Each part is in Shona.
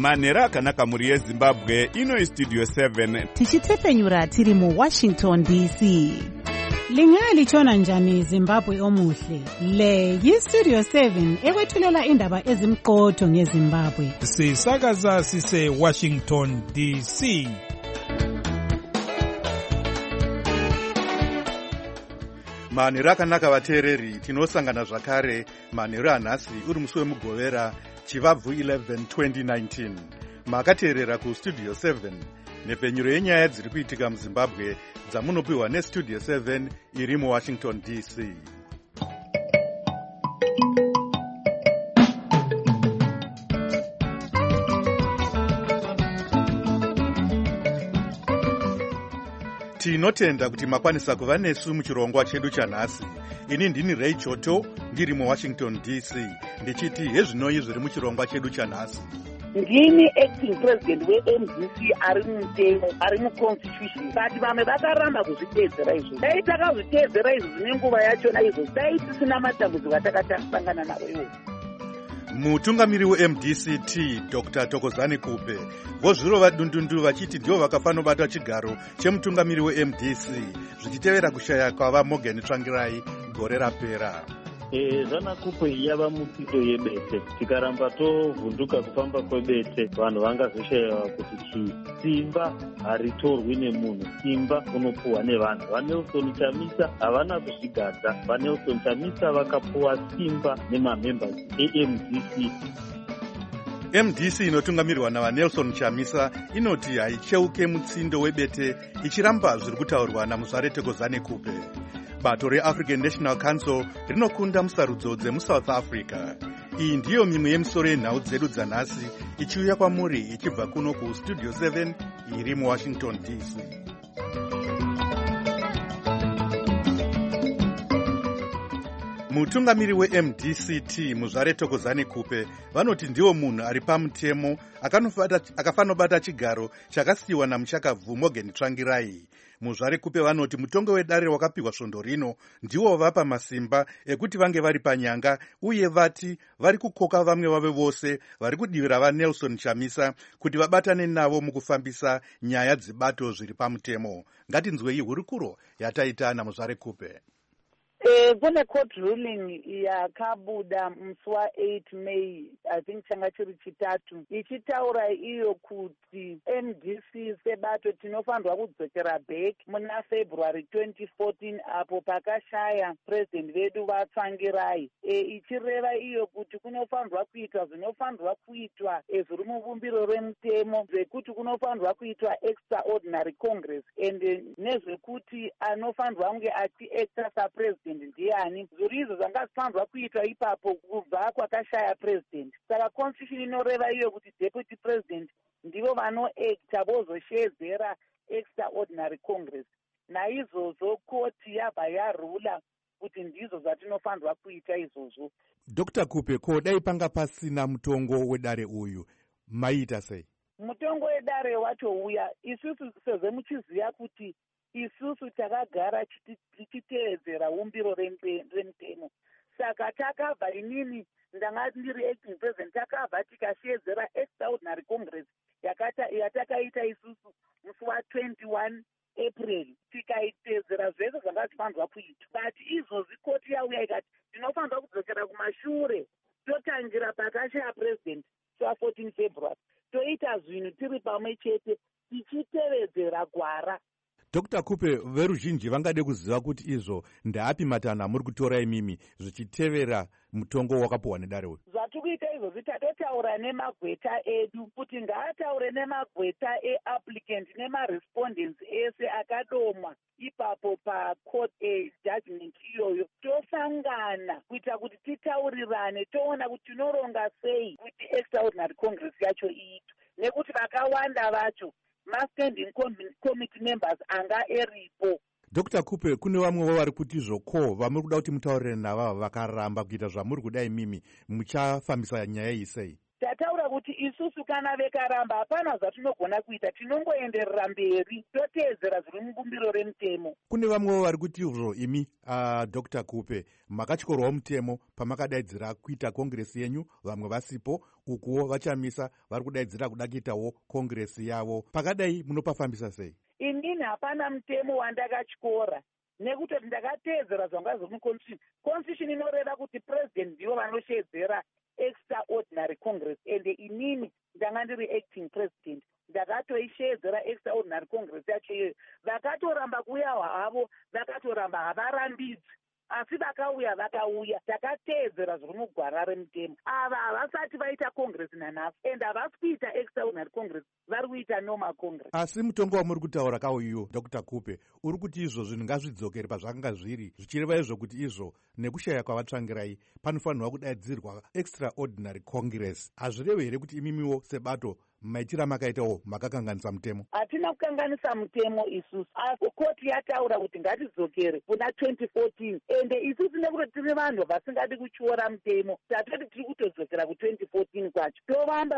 manhero akanaka mhuri yezimbabwe. Ino istudio 7 tichitefenyura tiri muWashington DC. Lingalitshona njani Zimbabwe omuhle? Le yistudio 7 ekwethulela indaba ezimqotho ngeZimbabwe. Sisakaza sise Washington DC. Manhero akanaka vateereri, tinosangana zvakare manhero anhasi uri musi wemugovera chivabvu 11 2019. Makateerera kustudio 7 nepfenyuro yenyaya dziri kuitika muZimbabwe dzamunopiwa nestudio 7 iri muWashington DC. Tinotenda kuti makwanisa kuva nesu muchirongwa chedu chanhasi. Ini ndini Ray Choto ndiri muWashington DC ndichiti hezvinoi zviri muchirongwa chedu chanhasi. Ndini acting president weMDC ari mutemo ari muconstitution. But vamwe vakaramba kuzviteedzera izvo. Dai takazviteedzera izvo zvine nguva yachona izvo, dai tisina matambudziko atakasangana nawo iwo. Mutungamiri weMDCT Dr. Thokozani Kupe vozvirova dundundu vachiti ndivo vakafanobata chigaro chemutungamiri weMDC zvichitevera kushaya kwava Morgan Tsvangirai gore rapera. Zana Kupe yava mupito yebete. Tikaramba tovhunduka kufamba kwebete, vanhu vangazoshayiwa kuti simba haritorwi nemunhu, simba unopuwa nevanhu. VaNelson Chamisa havana kuzvigadza. VaNelson Chamisa vakapuwa simba nemamembers eMDC. MDC inotungamirwa navaNelson Chamisa inoti haicheuke mutsindo webete ichiramba zviri kutaurwa naMuzvare Thokozani Kupe. Bato reAfrican National Council rinokunda musarudzo dzemuSouth Africa. Iyi ndiyo mimwe yemisoro yenhau dzedu dzanhasi ichiuya kwamuri ichibva kuno kustudio 7 iri muWashington DC. Mutungamiri weMDCT Muzvare Thokozani Kupe vanoti ndiwo munhu ari pamutemo akafanobata chigaro chakasiyiwa namuchakabvu Morgan Tsvangirai. Muzvare Kupe vanoti mutongo wedare wakapiwa svondo rino ndiwo vapa masimba ekuti vange vari panyanga, uye vati vari kukoka vamwe vave vose vari kudivira vaNelson Chamisa kuti vabatane navo mukufambisa nyaya dzibato zviri pamutemo. Ngatinzwei hurukuro yataita naMuzvare Kupe. Kune court ruling yakabuda musi wa8 May, I think changa chiri chitatu, ichitaura iyo kuti MDC sebato tinofanirwa kudzokera back muna February 2014 apo pakashaya president vedu vaTsvangirai. Ichireva iyo kuti kunofanirwa kuitwa zvinofanirwa kuitwa zviri mubumbiro remutemo, zvekuti kunofanirwa kuitwa extraordinary congress, and nezvekuti anofanirwa kunge achiacta sapresident ndiani. Zviri izvo zvanga zvifanirwa kuitwa ipapo kubva kwakashaya president. Saka constitution inoreva iyo kuti deputy president ndivo vanoacta vozoshedzera extraordinary congress. Naizvozvo koti yabva yarula kuti ndizvo zvatinofanirwa kuita izvozvo. Dr. Kupe, ko dai panga pasina mutongo wedare uyu maita sei? Mutongo wedare watouya, isusu sezvo muchiziva kuti isusu takagara tichiteedzera umbiro remutemo. Saka takabva, inini ndanga ndiri acting president, takabva tikashedzera extraordinary congress yatakaita isusu musi wa21 April, tikaiteedzera zvese zvanga zvifanirwa kuitwa. But izvozvi koti yauya ikati tinofanirwa kudzokera kumashure totangira pakashaya president sa14 February, toita zvinhu tiri pamwe chete tichitevedzera gwara. Dr. Kupe, veruzhinji vangade kuziva kuti izvo ndaapi matanho amuri kutora imimi zvichitevera mutongo wakapuwa nedare uyu? Zvatikuita izvozvi tatotaura nemagweta edu kuti ngaataure nemagweta eapplicant nemarespondents ese akadomwa ipapo pacourt judgment iyoyo. Tosangana kuita kuti titaurirane, toona kuti tinoronga sei kuti extraordinary congress yacho iitwe, nekuti vakawanda vacho ma-standing committee members anga eripo. Dr. Kupe, kune vamwe vari kuti zvoko vamuri kuda kuti mutaurire navava vakaramba kuita zvamuri kudai mimi, muchafambisa nyaya iyi sei? tataura kuti isusu kana vekaramba hapana zvatinogona kuita, tinongoenderera mberi toteedzera zviri mubumbiro remutemo. Kune vamwewo vari kuti izvo imi Dr. Kupe makatyorwawo mutemo pamakadaidzira kuita kongiresi yenyu, vamwe vasipo, ukuwo vachamisa vari kudaidzira kuda kuitawo kongiresi yavo. Pakadai munopafambisa sei? Inini hapana mutemo wandakatyora nekuti ndakateedzera zvanga zviri muconstitution. Constitution inoreva kuti president ndivo vanoshedzera extraordinary congress, ende inini ndanga ndiri acting president ndakatoishedzera extraordinary congress yacho iyoyo. Vakatoramba kuuya havo, vakatoramba havarambidzi, asi vakauya vakauya, takateedzera zviri mugwara remutemo. Ava havasati vaita congress nanhasi, ende havasi kuita extraordinary congress, vari kuita normal congress. Asi mutongo wamuri kutaura kawo iyo Dr. Kupe uri kuti izvo zvinhu ngazvidzokere pazvakanga zviri, zvichireva izvo kuti izvo nekushaya kwavatsvangirai panofanirwa kudaidzirwa extraordinary congress. Hazvirevi here kuti imimiwo sebato maitira makaitawo makakanganisa mutemo? Hatina kukanganisa mutemo isusu, asi koti yataura kuti ngatidzokere kuna 2014, ende isusu nekuti tine vanhu vasingadi kutyora mutemo, tatoti tiri kutodzokera ku2014 kwacho, tovamba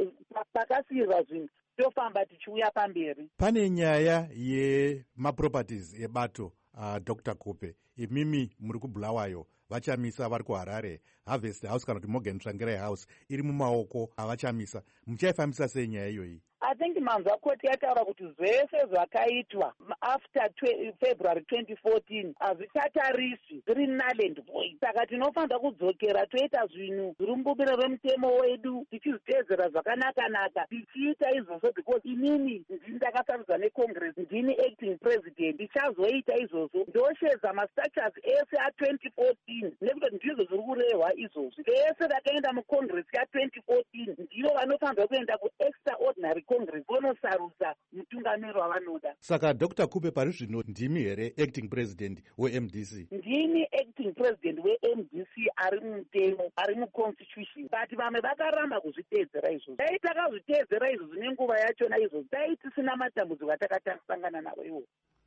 pakasiyirwa zvinhu, tofamba tichiuya pamberi. Pane nyaya yemaproperties ebato Dr. Kupe, imimi muri kuBulawayo, vachamisa vari kuHarare, Harvest House kana kuti Morgan Tsvangirai House iri mumaoko avachamisa. Muchaifambisa sei nyaya iyoyi? I think manzwa koti yataura kuti zvese zvakaitwa after February 2014 hazvichatariswi, zviri null and void. Saka tinofanira kudzokera toita zvinhu zviri mubumbiro remutemo wedu, tichiziteedzera zvakanaka-naka, tichiita izvozvo, because inini ndini ndakasarudzwa necongress, ndini acting president, ndichazoita izvozvo, ndoshedza mastructures ese a2014, nekuti ndizvo zviri kurehwa izvozvi. Vese vakaenda mucongress ya2014 ndivo vanofanirwa kuenda kuextraordinary congress vonosarudza mutungamiri wavanoda. Saka Dr. Kupe pari zvino ndimi here acting president weMDC? Ndini acting president weMDC ari mumutemo, ari muconstitution, but vamwe vakaramba kuzviteedzera izvozvo. Dai takazviteedzera izvozvo nenguva yachona izvozvo, dai tisina matambudziko atakatasangana nawo iwo.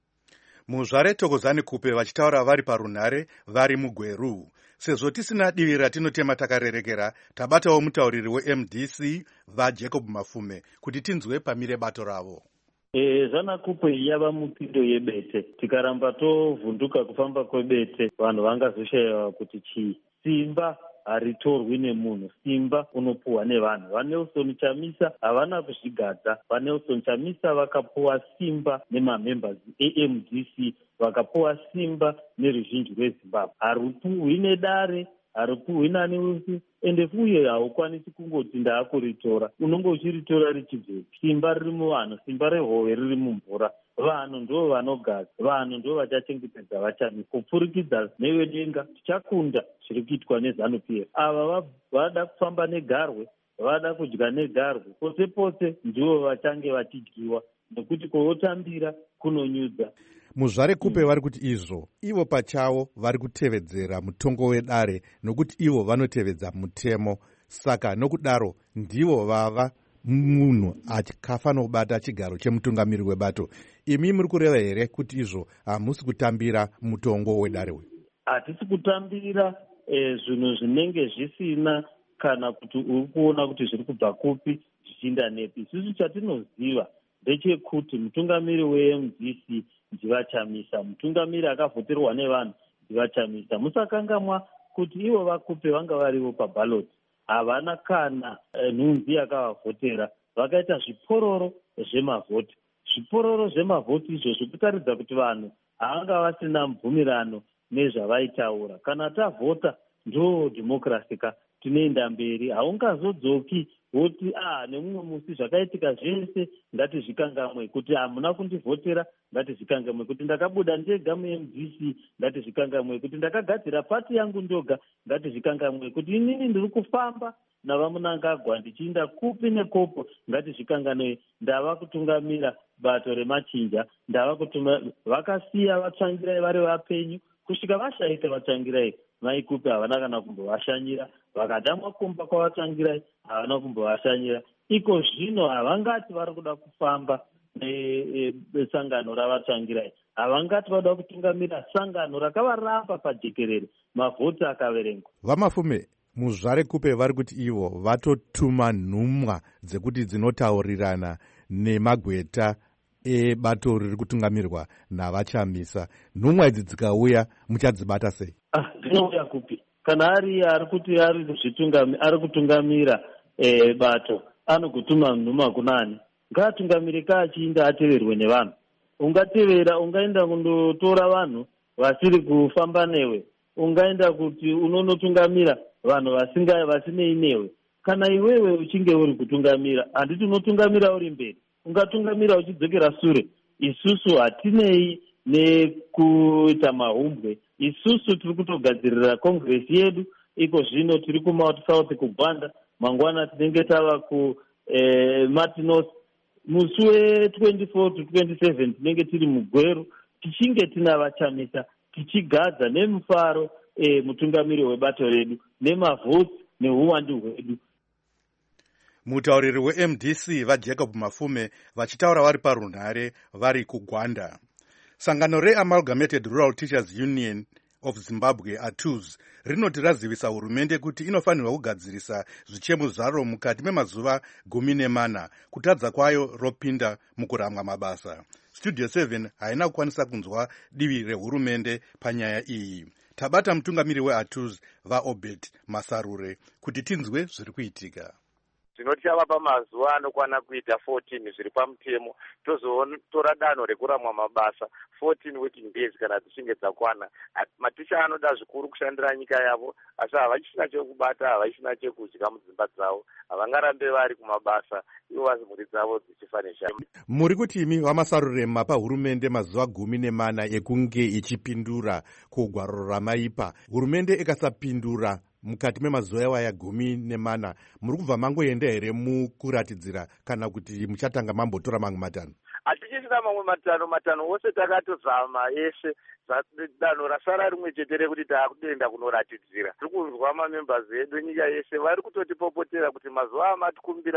Muzvare Thokozani Kupe vachitaura vari parunhare vari muGweru. Sezvo tisina divi ratinotema takarerekera, tabatawo mutauriri weMDC vaJacob Mafume kuti tinzwe pamire bato ravo. Zvana Kupe yava mupindo yebete. Tikaramba tovhunduka kufamba kwebete, vanhu vangazoshayiwa kuti chii. Simba haritorwi nemunhu, simba unopuhwa nevanhu. VaNelson Chamisa havana kuzvigadza. VaNelson Chamisa vakapuwa simba nemamembers eMDC, vakapuwa simba neruzhinji rweZimbabwe. Harupuhwi nedare, harupuhwi nani usi, ende uye haukwanisi kungoti ndaakuritora. Unonge uchiritora richibve. Simba riri muvanhu, simba rehove riri mumvura. Vanhu ndo vanogaza, vanhu ndo vachachengetedza vachami. Kupfurikidza newedenga tichakunda zviri kuitwa neZANU-PF. Ava vada kufamba negarwe, vada kudya negarwe, pose pose ndivo vachange vachidyiwa, nekuti kwovotambira kunonyudza. Muzvare Kupe vari kuti izvo ivo pachavo vari kutevedzera mutongo wedare, nokuti ivo vanotevedza mutemo. Saka nokudaro ndivo vava munhu akafanira kubata chigaro chemutungamiri webato. Imi muri kureva here kuti izvo hamusi kutambira mutongo wedare uyu? Hatisi kutambira zvinhu zvinenge zvisina kana kuti uri kuona kuti zviri kubva kupi zvichiinda nepi. Isusu chatinoziva ndechekuti mutungamiri weMDC ndivachamisa, mutungamiri akavhoterwa nevanhu ndivachamisa. Musakangamwa kuti ivo vaKupe vanga varivo pabhaloti, havana kana nhunzi yakavavhotera, vakaita zvipororo zvemavhoti. Zvipororo zvemavhoti izvozvo kutaridza kuti vanhu havanga vasina mubvumirano nezvavaitaura. Kana tavhota ndo dhemokirasi ka, tinoenda mberi. Haungazodzoki voti nemumwe musi zvakaitika zvese ngatizvikangamwe, kuti hamuna kundivhotera ngatizvikangamwe, kuti ndakabuda ndega muMDC ngatizvikangamwe, kuti ndakagadzira pati yangu ndoga ngatizvikangamwe, kuti inini ndiri kufamba navamunangagwa ndichiinda kupi nekopo ngatizvikanganwe. Ndava kutungamira bato remachinja, ndava kutuma vakasiya vatsvangirai vari vapenyu kusvika vashaita vatsvangirai. VaKupe havana kana kumbovashanyira, vakadamwa kumba kwavatsvangirai havana kumbovashanyira. Iko zvino havangati vari kuda kufamba nesangano ravatsvangirai, havangati vada kutungamira sangano rakavarapa pajekerere, mavhoti akaverengwa. VaMafume, muzvarekupe vari kuti ivo vatotuma nhumwa dzekuti dzinotaurirana nemagweta ebato riri kutungamirwa navachamisa. Nhumwa idzi dzikauya muchadzibata sei? Dzinouya kupi? Kana ari kuti ari kutungamira bato anogutuma nhumwa kunani? Ngaatungamire kaachinda ateverwe nevanhu. Ungatevera, ungaenda kundotora vanhu vasiri kufamba newe, ungaenda kuti unonotungamira vanhu vasinei newe. Kana iwewe uchinge uri kutungamira, handiti unotungamira uri mberi, ungatungamira uchidzokera sure. Isusu hatinei nekuita mahumbwe. Isusu tiri kutogadzirira kongresi yedu. Iko zvino tiri kuMount South kuGwanda, mangwana tinenge tava kuMartinos. Musi we24 to 27 tinenge tiri mugweru, tichinge tina vachamisa, tichigadza nemufaro mutungamiri webato redu, nemavhotsi neuwandu hwedu. Mutauriri weMDC vaJacob Mafume vachitaura vari parunhare vari kuGwanda. Sangano reAmalgamated Rural Teachers Union of Zimbabwe, ATUZ, rinoti razivisa hurumende kuti inofanirwa kugadzirisa zvichemo zvaro mukati memazuva 14 kutadza kwayo ropinda mukuramwa mabasa. Studio 7 haina kukwanisa kunzwa divi rehurumende panyaya iyi. Tabata mutungamiri weATUZ vaObed Masarure kuti tinzwe zviri kuitika. Tinochava pamazuva anokwana kuita 14 zviri pamutemo, tozotora danho rekuramwa mabasa 14 working days kana dzichinge dzakwana. Maticha anoda zvikuru kushandira nyika yavo, asi havachina chekubata, havachina chekudya mudzimba dzavo, havangarambe vari kumabasa ivo vasi mhuri dzavo dzichifanisha. Muri kuti imi vaMasarure mapa hurumende mazuva 14 ekunge ichipindura kugwaro ramaipa. Hurumende ikasapindura mukati memazuva waya 14, muri kubva mangoenda here mukuratidzira kana kuti muchatanga mambotora mamwe matano? Hatichisina mamwe matano ose takatozama eshe. Danho rasara rimwe chete rekuti takutoenda kunoratidzira. Tiri kunzwa mamembers edu nyika yese vari kutotipopotera kuti mazuva amatikumbira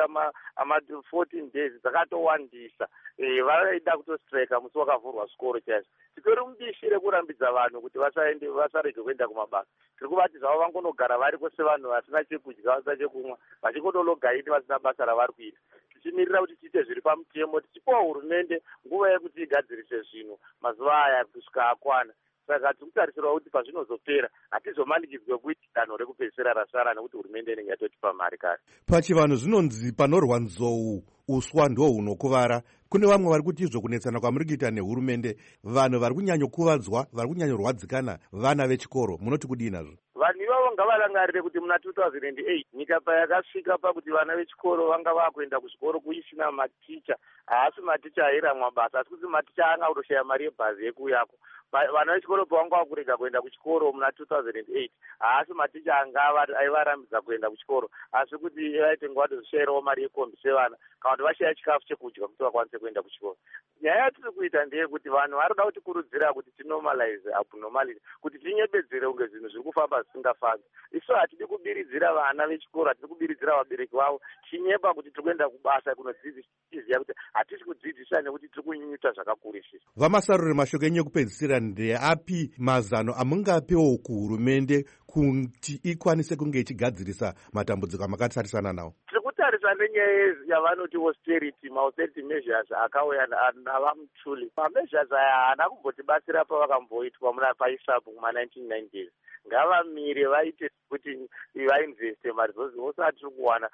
ama14 days dzakatowandisa. Varaida kutostrika musi wakavhurwa zvikoro chaizvo. Titori mubishi rekurambidza vanhu kuti vasarege kuenda kumabasa. Tiri kuvati zvavo vangonogara vari kwese vanhu vasina chekudya, vasina chekumwa, vachingotologaini vasina basa ravari kuita. Tichimirira kuti tiite zviri pamutemo, tichipiwa hurumende nguva yekuti igadzirise zvinhu mazuva aya kusvika akwana. Saka tirikutarisirwa kuti pazvinozopera hatizomanikidzwe kuiti danho rekupedzisira rasara nekuti hurumende inenge yatotipa mari kare. Pachivanhu zvinonzi panorwa nzou uswa ndo hunokuvara. Kune vamwe vari kuti izvo kunetsana kwamuri kuita nehurumende, vanhu vari kunyanyokuvadzwa, vari kunyanyorwadzikana, vana vechikoro, munoti kudii nazvo? Vanhu ivavo ngavarangarire kuti muna 2008 nyika payakasvika pakuti vana vechikoro vanga vakuenda kuzvikoro kuisina maticha, haasi maticha airamwa basa, asi kuti maticha anga kutoshaya mari yebhazi yekuuyako. Vana vechikoro pavanga vakurega kuenda kuchikoro muna 2008 haasi maticha anga aivarambidza kuenda kuchikoro, asi kuti vaite nguva tozoshairawo mari yekombi sevana kana kuti vashaya chikafu chekudya kuti vakwanise kuenda kuchikoro. Nyaya yatiri kuita ndeyekuti vanhu vari kuda kutikurudzira kuti tinormalize abnormality, kuti tinyepedzere kunge zvinhu zviri kufamba zvisingafambi. Isu hatidi kubiridzira vana vechikoro, hatidi kubiridzira vabereki vavo, chinyepa kuti tiri kuenda kubasa kunodzidzisa, tichiziva kuti hatisi kudzidzisa nekuti tiri kunyunyuta zvakakurisisa. vaMasarure, mashoko enyu ekupedzisira ndeapi mazano amungapewo kuhurumende kuti ikwanise kunge ichigadzirisa matambudziko amakatarisana nawo? Tiri kutarisa nenyaya yavanoti austerity measures akauya navaMutuli. Mameasures aya haana kumbotibatsira pavakamboitwa muna paisapu kuma1990s. Ngavamire vaite kuti vainveste mari dzose atiri kuwana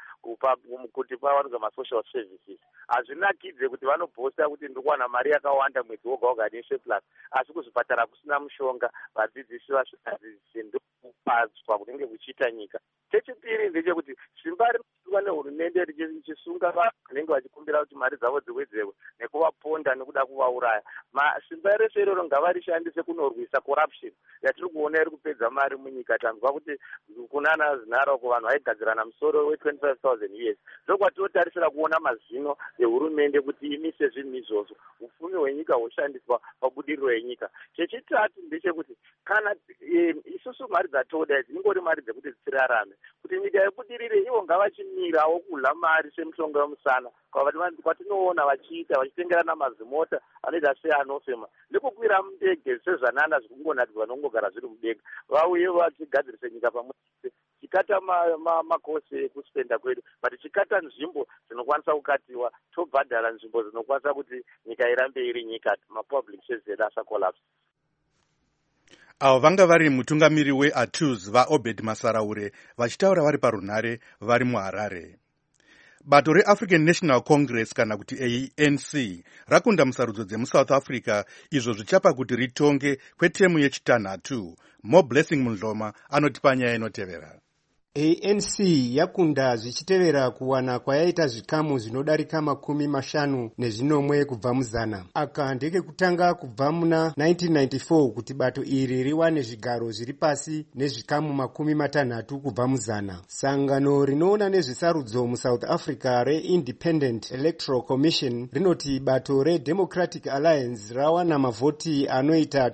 kuti pawanikwe masocial services. Hazvinakidze kuti vanobhosta kuti ndiri kuwana mari yakawanda mwedzi woga woga nesurplus, asi kuzvipatara kusina mushonga, vadzidzisi vasvikadzidzisi ndokupadzwa kunenge kuchiita nyika. Chechipiri ndechekuti simba rinoitwa nehurumende richisunga vanhu vanenge vachikumbira kuti mari dzavo dziwedzewe nekuvaponda nekuda kuvauraya. Simba rese iroro ngavarishandise kunorwisa corruption yatiri kuona iri kupedza mari munyika. Tanzwa kuti kunana zinaroko vanhu vaigadzirana musoro we25,000 years. Ndokwatinotarisira kuona mazino ehurumende kuti imise zvinhu izvozvo, upfumi hwenyika hoshandiswa pabudiriro yenyika. Chechitatu ndechekuti kana isusu mari dzatoda idzi ingori mari dzekuti dzirarame, kuti nyika yebudirire ivo ngavachimirawo kudla mari semushonga wemusana kwatinoona vachitengerana mazimota anoita seanofema nekukwira mundege sezvanana zvikungonakidzwa nokungogara zviri mudenga. Vauye vachigadzirise nyika pamwe tichikata makosi ekuspenda kwedu but tichikata nzvimbo dzinokwanisa kukatiwa tobhadhara nzvimbo dzinokwanisa kuti nyika irambe iri nyika mapublic services asakolapse. Avo vanga vari mutungamiri weATUS vaObed Masaraure vachitaura vari parunhare vari muHarare. Bato reAfrican National Congress kana kuti ANC rakunda musarudzo dzemuSouth Africa izvo zvichapa kuti ritonge kwetemu yechitanhatu. More Blessing Mundloma anotipa nyaya inotevera. ANC yakunda zvichitevera kuwana kwayaita zvikamu zvinodarika 50 kubva muzana. Aka ndekekutanga kubva muna 1994 kuti bato iri riwane zvigaro zviri pasi nezvikamu 60 kubva muzana. Sangano rinoona nezvesarudzo muSouth Africa reIndependent Electoral Commission rinoti bato reDemocratic Alliance rawana mavhoti anoita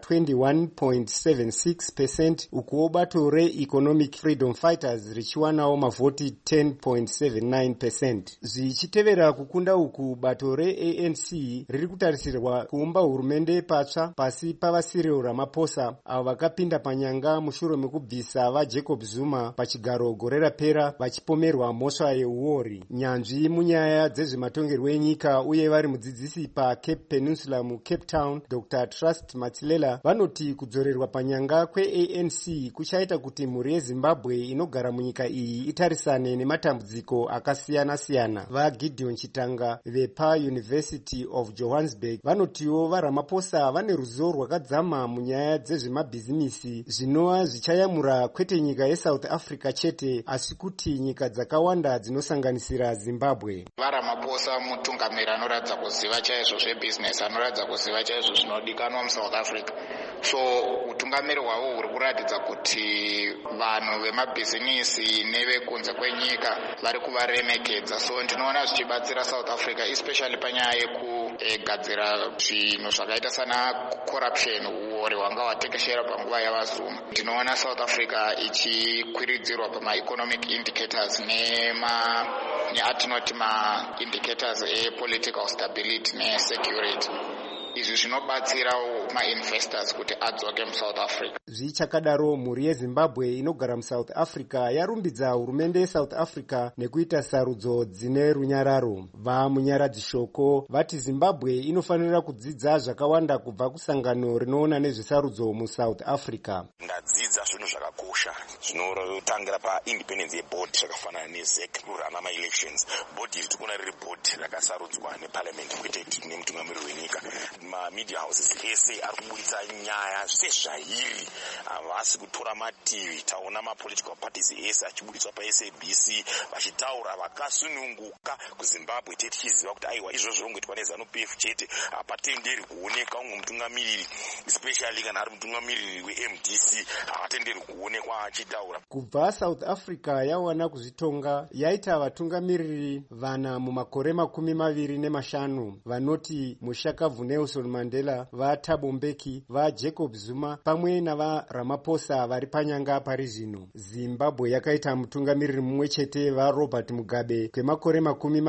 21.76%, ukuwo bato reEconomic Freedom Fighters richiwanawo mavhoti 10.79%. Zvichitevera kukunda uku, bato reANC riri kutarisirwa kuumba hurumende patsva pasi pavaCyril Ramaphosa avo vakapinda panyanga mushure mekubvisa vaJacob Zuma pachigaro gore rapera vachipomerwa mhosva yeuori. Nyanzvi munyaya dzezvematongerwo enyika uye vari mudzidzisi paCape Peninsula muCape Town, Dr. Trust Matsilela, vanoti kudzorerwa panyanga kweANC kuchaita kuti mhuri yeZimbabwe inogara munyika iyi itarisane nematambudziko akasiyana-siyana. VaGideon Chitanga vepaUniversity of Johannesburg vanotiwo vaRamaphosa vane ruzivo rwakadzama munyaya dzezvemabhizimisi zvinova zvichayamura kwete nyika yeSouth Africa chete asi kuti nyika dzakawanda dzinosanganisira Zimbabwe. VaRamaphosa mutungamiri anoratidza kuziva chaizvo zvebusiness, anoratidza kuziva chaizvo zvinodikanwa muSouth Africa. So utungamiri hwavo huri kuratidza kuti vanhu vemabhizinisi nevekunze kwenyika vari kuvaremekedza. So ndinoona zvichibatsira South Africa especially panyaya yekugadzira zvinhu zvakaita sana corruption, uori hwanga hwatekeshera panguva yavaZuma. Ndinoona South Africa ichikwiridzirwa pama-economic indicators neatinoti ma-indicators e-political stability ne-security. Izvi zvinobatsirawo ma-investors kuti adzoke muSouth Africa. Zvichakadaro, mhuri yeZimbabwe inogara muSouth Africa yarumbidza hurumende yeSouth Africa nekuita sarudzo dzine runyararo. Vamunyaradzishoko vati Zimbabwe inofanira kudzidza zvakawanda kubva kusangano rinoona nezvesarudzo muSouth Africa. Ndadzidza zvinhu zvakakosha zvinotangira paindependence yeboard zvakafanana neZEC kurana ma-elections. Board iri tikuona riri board rakasarudzwa neparliament kwete nemutungamiri wenyika. Ma-media houses ese ari kubuditsa nyaya sezvairi, havasi kutora mativi. Taona ma-political parties ese achibuditswa paSABC vachitaura vakasununguka kuZimbabwe tete tichiziva kuti aiwa izvozvo zvinongoitwa neZANU-PF chete, hapatenderi kuoneka umwe mutungamiriri, especially kana ari mutungamiriri weMDC havatenderi kuonekwa achitaura. Kubva South Africa yawana kuzvitonga yaita vatungamiriri vana mumakore 25 vanoti Mushakabvu Nelson Mandela, vaThabo Mbeki, vaJacob Zuma pamwe navaRamaphosa vari panyanga pari zvino. Zimbabwe yakaita mutungamiriri mumwe chete, vaRobert Mugabe, kwemakore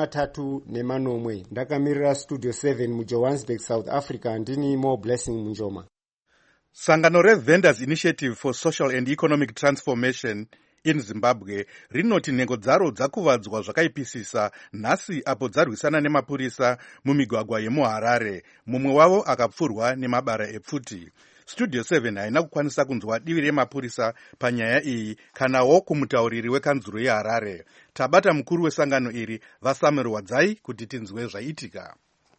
34. Ndakamirira Studio 7 muJohannesburg, South Africa. Ndini More Blessing Munjoma. Sangano reVendors Initiative for Social and Economic Transformation in Zimbabwe rinoti nhengo dzaro dzakuvadzwa zvakaipisisa nhasi apo dzarwisana nemapurisa mumigwagwa yemuHarare, mumwe wavo akapfurwa nemabara epfuti. Studio 7 haina kukwanisa kunzwa divi remapurisa panyaya iyi kanawo kumutauriri wekanzuro yeHarare. Tabata mukuru wesangano iri vaSamuel Wadzai kuti tinzwe zvaitika.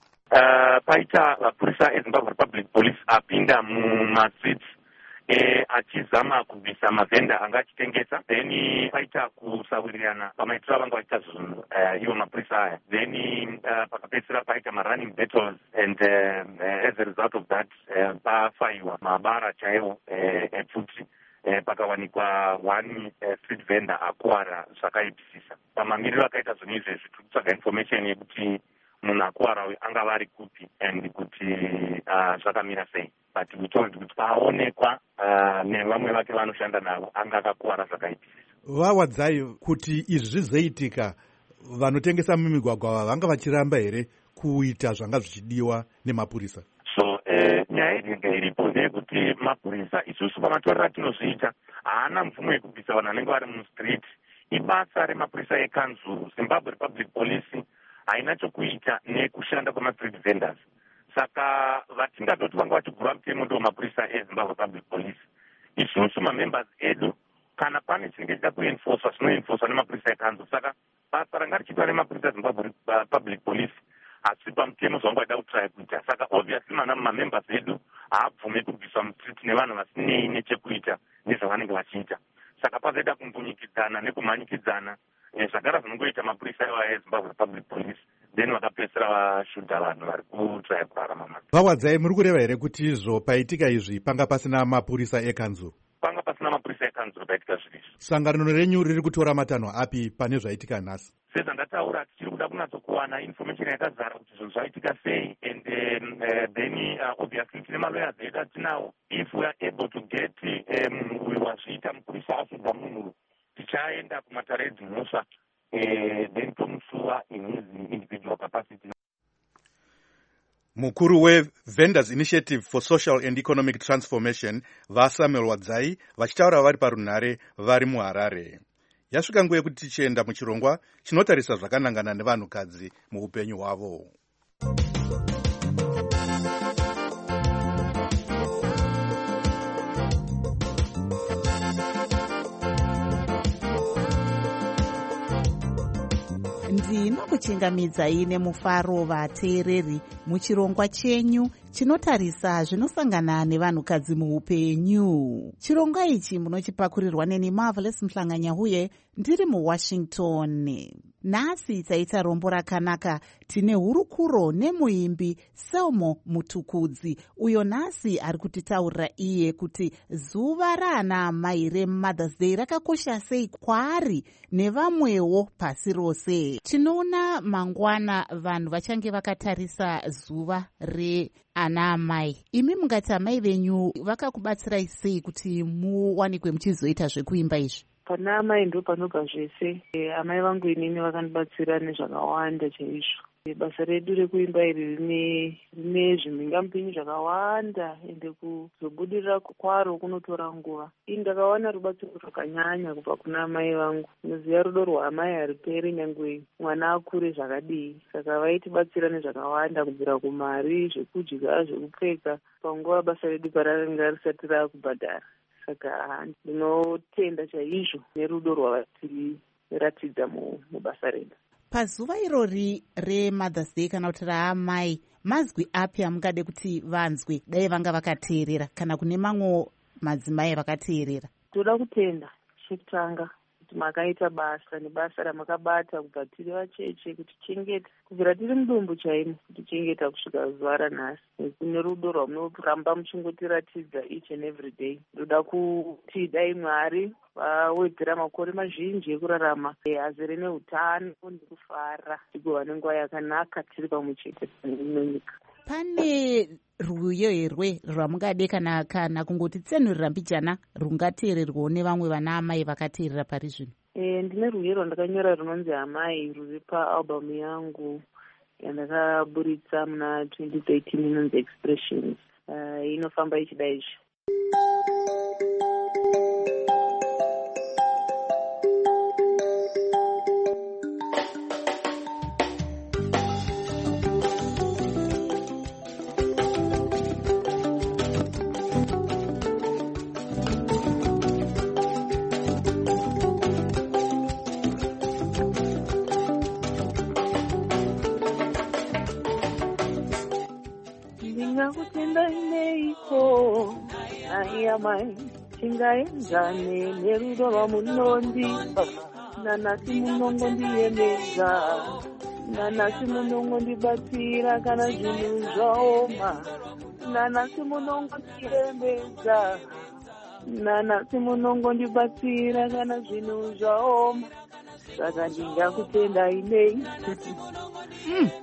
Paita mapurisa eZimbabwe Republic Police apinda mumatsitsi achizama kubvisa mavhenda anga achitengesa, then paita kusawirirana pamaitiro avanga vaita zvinhu iwo mapurisa aya, then pakapedzisira paita marunning battles and as a result of that pafayiwa mabara chaiwo epfuti. Pakawanikwa one street vendor akuwara zvakaipisisa. Pamamiriro akaita zvinhu izvezvi tiri kutsvaga information yekuti munhu akuwara angava ari kupi and kuti zvakamira sei, but we told kuti paonekwa nevamwe vake vanoshanda navo anga akakuwara zvakaipisisa. Vawadzai kuti izvi zvizoitika, vanotengesa mumigwagwa vanga vachiramba here kuita zvanga zvichidiwa nemapurisa? So nyaya inenge iripo ndeyekuti mapurisa isusu pamatorero atinozviita haana mvumo yekubvisa vanhu vanenge vari mustreet. Ibasa remapurisa ekanzuru. Zimbabwe Republic Police haina chokuita nekushanda kwema-street vendors. Saka vatingatoti vanga vachigura mutemo ndo mapurisa eZimbabwe Public Police. Isusu mamembers edu kana pane chinenge chida kuenforcwa zvinoenforcwa nemapurisa ekanzuru. Saka basa ranga richiitwa nemapurisa eZimbabwe Public Police asi pamutemo zvangada kutry kuita. Saka obviously mamembers edu haabvume kubviswa mustreet nevanhu vasinei nechekuita nezvavanenge vachiita. Saka pazoita kumbunyikidzana nekumhanyikidzana zvagara zvinongoita mapurisa eZimbabwe Public Police, then vakapedzisira vashuta vanhu vari kutry kurarama. Vawadzai, muri kureva here kuti izvo paitika izvi panga pasina mapurisa ekanzuru? Panga pasina mapurisa ekanzuru paitika zvizvi. Sangano renyu riri kutora matanho api pane zvaitika nhasi? Sezvandataura tichiri kuda kunyatsokuwana information yakazara kuti zvinhu zvaitika sei, and then obviously tine malawyers edu atinawo. If we are able to get munhu wazviita mupurisa asvika munhu, tichaenda kumatare edzinhosva then tomusuwa in his individual capacity. Mukuru weVendors Initiative for Social and Economic Transformation vaSamuel Wadzai vachitaura vari parunhare vari muHarare. Yasvika nguva yekuti tichienda muchirongwa chinotarisa zvakanangana nevanhukadzi muupenyu hwavo. Ndinokuchingamidzai nemufaro vateereri muchirongwa chenyu chinotarisa zvinosangana nevanhukadzi muupenyu. Chirongwa ichi munochipakurirwa neni Marvelous Mhlanganyahuye ndiri muWashington. Nhasi taita rombo rakanaka. Tine hurukuro nemuimbi Selmo Mutukudzi, uyo nhasi ari kutitaurira iye kuti zuva raana amai reMother's Day rakakosha sei kwaari nevamwewo pasi rose. Tinoona mangwana vanhu vachange vakatarisa zuva reana amai. Imi mungati amai venyu vakakubatsirai sei kuti muwanikwe muchizoita zvekuimba izvi? Pana amai ndo panobva zvese. Amai vangu inini vakandibatsira nezvakawanda chaizvo. Basa redu rekuimba iri rine zvimhingamupinyi zvakawanda, ende kuzobudirira kwaro kunotora nguva. Ini ndakawana rubatsiro rwakanyanya kubva kuna amai vangu. Noziva rudo rwaamai hariperi nyangwe mwana akure zvakadii. Saka vaitibatsira nezvakawanda, kubvira kumari, zvekudya, zvekupfeka, panguva basa redu paranga risati raakubhadhara. Saka ndinotenda chaizvo nerudo rwavatiratidza mubasa redu. Pazuva irori reMother's Day kana kuti raamai, mazwi api amungade kuti vanzwe dai vanga vakateerera kana kune mamwe madzimai vakateerera? Toda kutenda chekutanga kuti makaita basa nebasa ramakabata kubva tiri vacheche kutichengeta kubvira tiri mudumbu chaimo, kutichengeta kusvika zuva ranhasi, nerudo rwamunoramba muchingotiratidza each and every day. Ndoda kuti dai Mwari vawedzera makore mazhinji ekurarama azere neutano nekufara, tigova nenguva yakanaka tiri pamwe chete munyika. Pane rwuyoyerwe rwamungade kana kungotitsenurira mbijana rungateererwawo nevamwe vana amai vakateerera pari zvino? Ndine rwuye rwandakanyora runonzi Amai, rwuri paalbum yangu yandakaburitsa muna 2013 inonzi Expressions. Inofamba ichida izvi. Amai, chingaenzane nerudo rwamunondipa, nanasi munongo ndiyemedza, nanasi munongo ndibatsira kana zvinhu zvaoma, nanasi munongo ndiyemedza, nanasi munongo ndibatsira kana zvinhu zvaoma, saka ndingakutendai nei.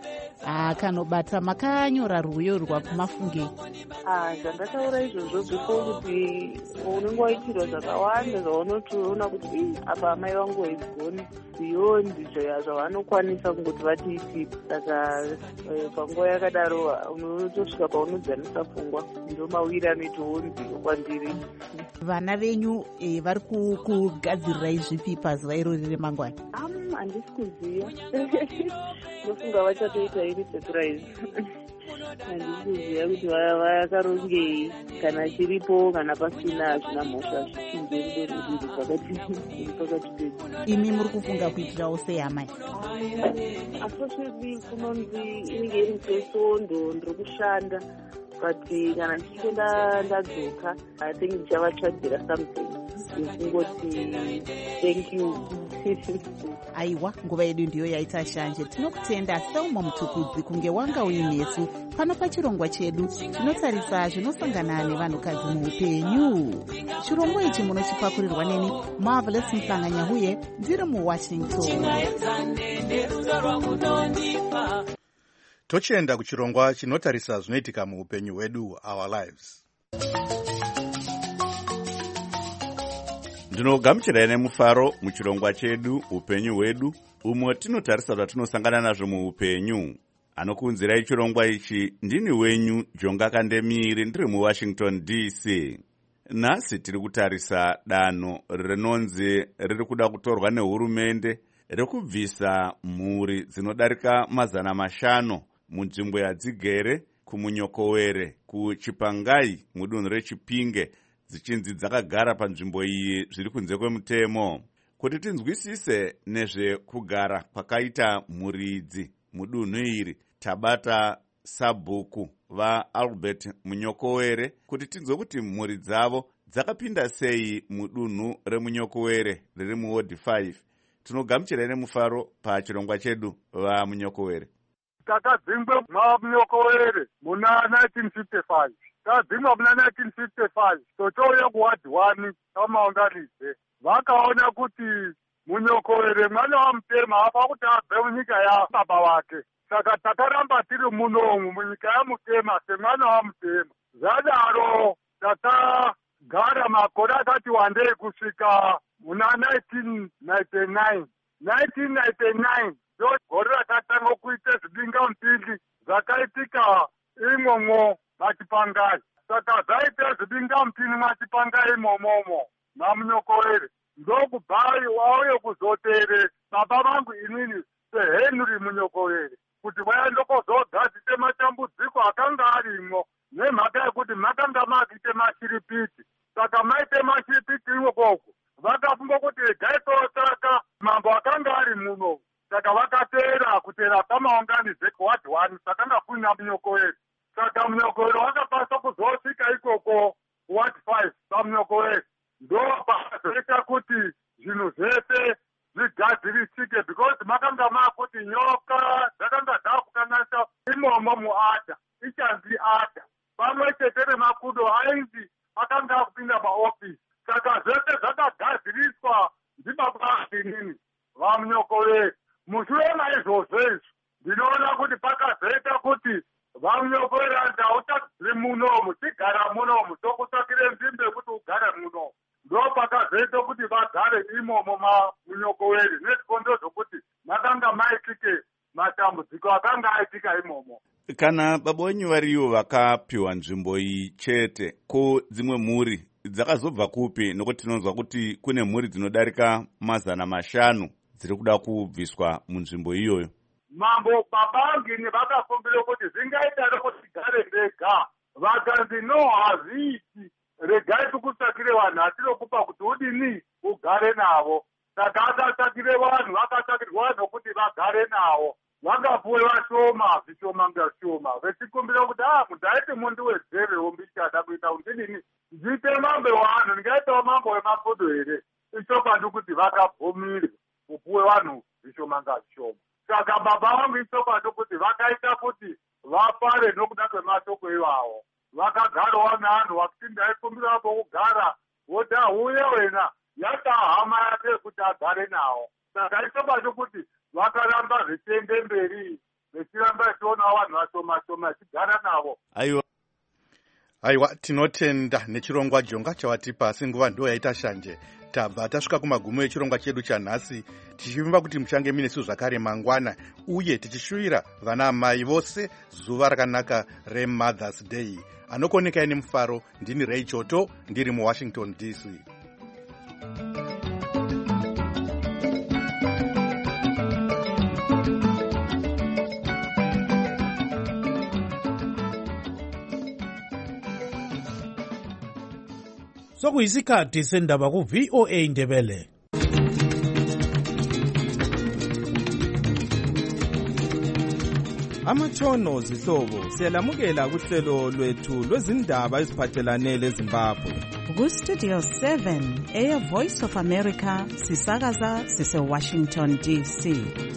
kanobata makanyora rwiyo rwakumafunge. Zvandataura izvozvo before kuti unenge waitirwa zvakawanda zvaunotoona kuti apa amai vangu waigoni beyond zvavanokwanisa kungoti vatiiti. Saka panguva yakadaro unotosvika paunodzanisa pfungwa, ndo mawiri anoitoonzi kwandiri. Vana venyu vari kugadzirirai zvipi pazuva irori remangwana? Handisi kuziva. Ndofunga vachatoita iri surprise. Handisi kuziva kuti vakarongei, kana chiripo kana pasina hazvina mhosva zvichinze rudo rwakati pakati pedu. Imi muri kufunga kuitirawo sei amai? Unfortunately kunonzi inenge iri mutesondo ndiri kushanda, but kana ndichinge ndadzoka I think ndichavatsvadzira something yekungoti thank you. Aiwa, nguva yedu ndiyo yaita shanje. Tinokutenda Selma Mutukudzi kunge wanga uri nesu pano pachirongwa chedu chinotarisa zvinosangana nevanhukadzi muupenyu. Chirongwa ichi munochipakurirwa neni Marvelous Mhlanga-Nyahuye, ndiri muWashington. Tochienda kuchirongwa chinotarisa zvinoitika muupenyu hwedu, our lives. Ndinogamuchirai nemufaro muchirongwa chedu upenyu hwedu, umwe tinotarisa zvatinosangana nazvo muupenyu. Anokuunzirai chirongwa ichi ndini wenyu Jonga Kandemiri, ndiri muWashington DC. Nhasi tiri kutarisa danho rinonzi riri kuda kutorwa nehurumende rekubvisa mhuri dzinodarika 500 munzvimbo yaDzigere, kuMunyokowere, kuChipangai mudunhu reChipinge, dzichinzi dzakagara panzvimbo iyi zviri kunze kwemutemo. Kuti tinzwisise nezvekugara kwakaita mhuri idzi mudunhu iri, tabata sabhuku vaAlbert Munyokowere kuti tinzwe kuti mhuri dzavo dzakapinda sei mudunhu reMunyokowere riri muWard 5. Tinogamuchirai nemufaro pachirongwa chedu vaMunyokowere. Takadzingwe maMunyokowere muna 1955. Tadzingwa muna 1955 tochouya kuWard 1 pamaunganidze. Vakaona kuti Munyokowere mwana waMutema apa kuti abve munyika yababa vake. Saka takaramba tiri munomu munyika yaMutema semwana waMutema. Zvadaro takagara makore akati wandei kusvika muna 1999. 1999 ndo gore rakatanga kuita zvidingamupini zvakaitika imwomwo maChipangai. Saka zvaita zvidingamupini maChipangai imomomo maMunyokowere, ndokubva wauye kuzoteere baba vangu inini seHenry Munyokowere kuti vaende kozogadzise matambudziko akanga arimwo nemhaka yekuti makanga makuite mashiripiti. Saka maite mashiripiti ikoko vakafunga kuti regai totsvaka mambo akanga ari muno. Saka vakateera kuteera pamaunganidze kuWard 1 sakanga kuna Munyokowere. Saka Munyokowere wakapasa kuzosvika ikoko kuWard 5 paMunyokowere. Ndo pakazoita kuti zvinhu zvese zvigadzirisike because makanga makuti nyoka dzakanga dzakukanganisa imomo muAdha, ichanzi Adha, pamwe chete nemakudo ainzi akanga akupinda maofisi. Saka zvese zvakagadziriswa ndibaba inini vaMunyokowere. Mushure maizvozvo izvi ndinoona kuti pakazoita kuti vaMunyokowere andautakiri munomu, tigara munomu, tokutsvakire nzvimbo yekuti ugare munomu. Ndo pakazoita kuti vagare imomo maMunyokowere nezvikondo zvokuti makanga maitike matambudziko akanga aitika imomo. Kana baba wenyu variyo vakapiwa nzvimbo iyi chete, ko dzimwe mhuri dzakazobva kupi? Nokuti tinonzwa kuti kune mhuri dzinodarika 500 dziri kuda kubviswa munzvimbo iyoyo. Mambo babangini vakafumbira kuti zvingaita kuti gare ndega. Vakanzi no, hazviiti, regai tikutsvakire vanhu atinokupa kuti udini ugare navo. Saka akatsvakire vanhu, vakatsvakirwa vanhu kuti vagare navo. Vangapuwe vashoma, zvishoma ngashoma, vechikumbira kuti mudaiti mundi wedzeve mbichada kuita undinini ndiite mambo wevanhu, ndingaitawo mambo wemakodo here. Ichokwadi kuti vakabvumirwa kupuwe vanhu zvishoma ngashoma. Saka baba vangu ichokwadi kuti vakaita kuti vapare nokuda kwematoko ivavo. Vakagarawo nevanhu vakuti ndaikumbira pokugara voti uye wena yata hama yake kuti agare nawo. Saka ichokwadi kuti vakaramba zvichiende mberi vechiramba ichiona vanhu vashoma tigara navo. Aiwa, tinotenda nechirongwa jonga chawatipa senguva ndo yaita shanje. Tabva tasvika kumagumo echirongwa chedu chanhasi, tichivimba kuti muchange minesu zvakare mangwana, uye tichishuvira vana mai vose zuva rakanaka reMother's Day. Anokoneka ine mufaro, ndini Ray Choto, ndiri muWashington DC. Sokuyisikhathi sendaba ku VOA Ndebele. Amatshono zihlobo siyalamukela kuhlelo lwethu lwezindaba eziphathelane leZimbabwe. Ku Studio 7 Air Voice of America sisakaza sise Washington DC.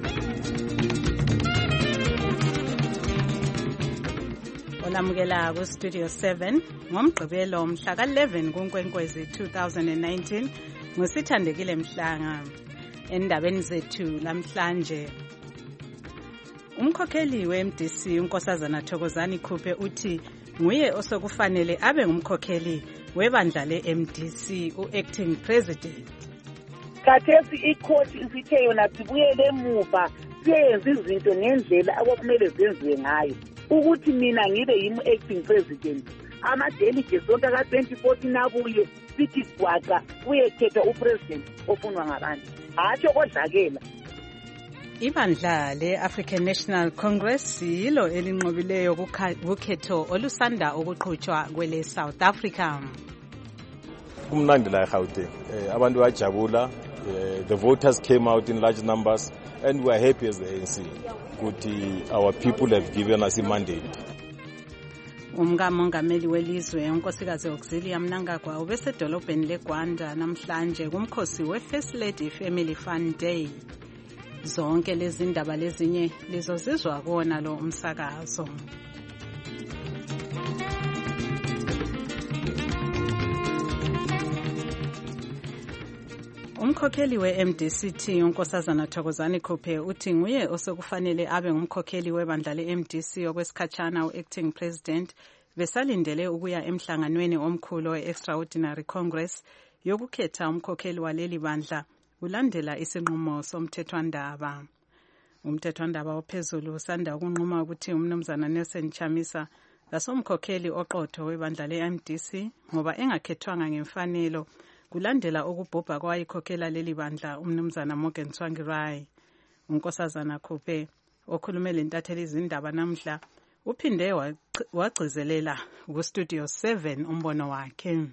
Olamukela ku Studio 7 ngomgqibelo mhla ka-11 kuNkwenkwezi 2019 ngosithandekile mhlanga. Endabeni zethu namhlanje, umkhokheli we-MDC unkosazana Thokozani Khuphe uthi nguye osokufanele abe ngumkhokheli webandla le-MDC u-acting president. Khathesi icourt isithe yona sibuyele emuva siyenza izinto ngendlela okumele zenziwe ngayo, ukuthi mina ngibe yimu-acting president. Ama-delegates onke ka-2014 abuye sithi gwaqa kuyekhethwa upresident ofunwa ngabantu, hatsho kodlakela. Ibandla le-African National Congress yilo elinqobileyo kukhetho olusanda ukuqhutshwa kwele South Africa. Kumnandi la eGauteng, abantu bayajabula, the voters came out in large numbers and we are happy as the ANC ukuthi our people have given us a mandate. Umkamongameli welizwe unkosikazi Auxilia Mnangagwa ubesedolobheni leGwanda namhlanje kumkhosi we-First Lady Family Fun Day. Zonke lezi ndaba lezinye lizozizwa kuona lo umsakazo. Umkhokheli we-MDC unkosazana Thokozani Khuphe uthi nguye osokufanele abe ngumkhokheli webandla le-MDC okwesikhatshana u-acting president, besalindele ukuya emhlanganweni omkhulu we-Extraordinary Congress yokukhetha umkhokheli waleli bandla ulandela isinqumo somthethwandaba. Umthethwandaba ophezulu usanda ukunquma ukuthi umnumzana Nelson Chamisa ngasomkhokheli oqotho webandla le-MDC ngoba engakhethwanga ngemfanelo kulandela ukubhubha kwayikhokhela leli bandla umnumzana Morgan Tsvangirai. Unkosazana Khuphe okhulume lentatheli izindaba namhla uphinde wagcizelela ku Studio 7 umbono wakhe.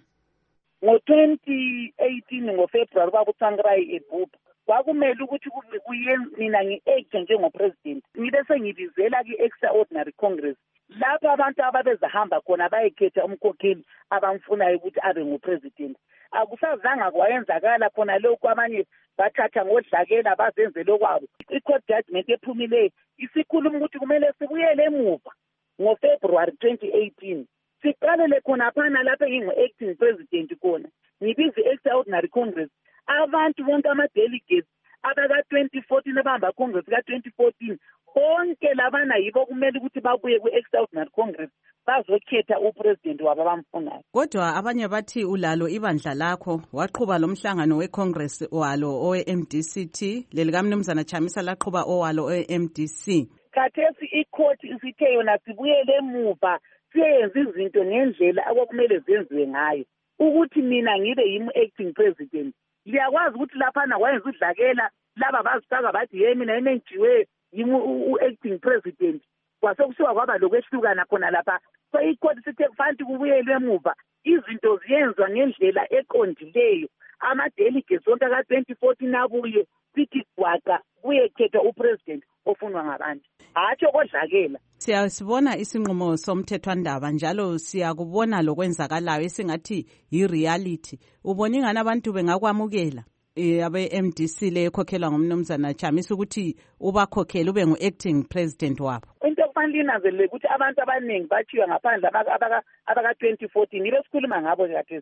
Ngo-2018 ngoFebruary kwakuTsvangirai ebhubha, kwakumele ukuthi mina ngi-acte njengopresident, ngibe sengibizela ki-Extraordinary Congress lapho abantu ababezahamba khona bayekhetha umkhokheli abamfunayo ukuthi abe ngupresident. Akusazanga kwayenzakala khona lokho, abanye bathatha ngodlakela bazenzele okwabo. I-court judgment ephumileyo isikhuluma ukuthi kumele sibuyele emuva ngoFebruary 2018 siqalele khona phana lapho engingu-acting president khona ngibize i-Extraordinary Congress. Abantu bonke ama-delegates abaka-2014 abahamba Congress ka-2014 bonke labana yibo kumele ukuthi babuye ku-Extraordinary Congress bazokhetha upresident wabo abamfunayo. Kodwa abanye bathi ulalo ibandla lakho waqhuba lo mhlangano we-Congress walo owe-MDC lelikamnumzana Chamisa laqhuba owalo owe-MDC. Khathesi i-court isithe yona sibuyele emuva siyenza izinto ngendlela okumele zenziwe ngayo, ukuthi mina ngibe yimu-acting president. Liyakwazi ukuthi laphana wayenza udlakela laba bazifaka bathi ye mina enenjiwe yimu-acting president, kwase kusiwa kwaba lokwehlukana khona lapha. So i-court sithe kufanele kubuyelwe emuva, izinto ziyenzwa ngendlela eqondileyo. Ama-delegates onke ka-2014 abuye sithi gwaqa kuyekhetha upresident ofunwa ngabantu, hatsho kodlakela. Siyasibona isinqumo somthethwandaba njalo siyakubona lokwenzakalayo esingathi yi-reality. Ubona ingani abantu bengakwamukela abe-MDC le ekhokhelwa ngumnumzana Chamisa ukuthi ubakhokhele ube ngu-acting president wabo? Into okufanele inanzelele ukuthi abantu abaningi bathiwa ngaphandle abaka-2014 ibe sikhuluma ngabo kathesi.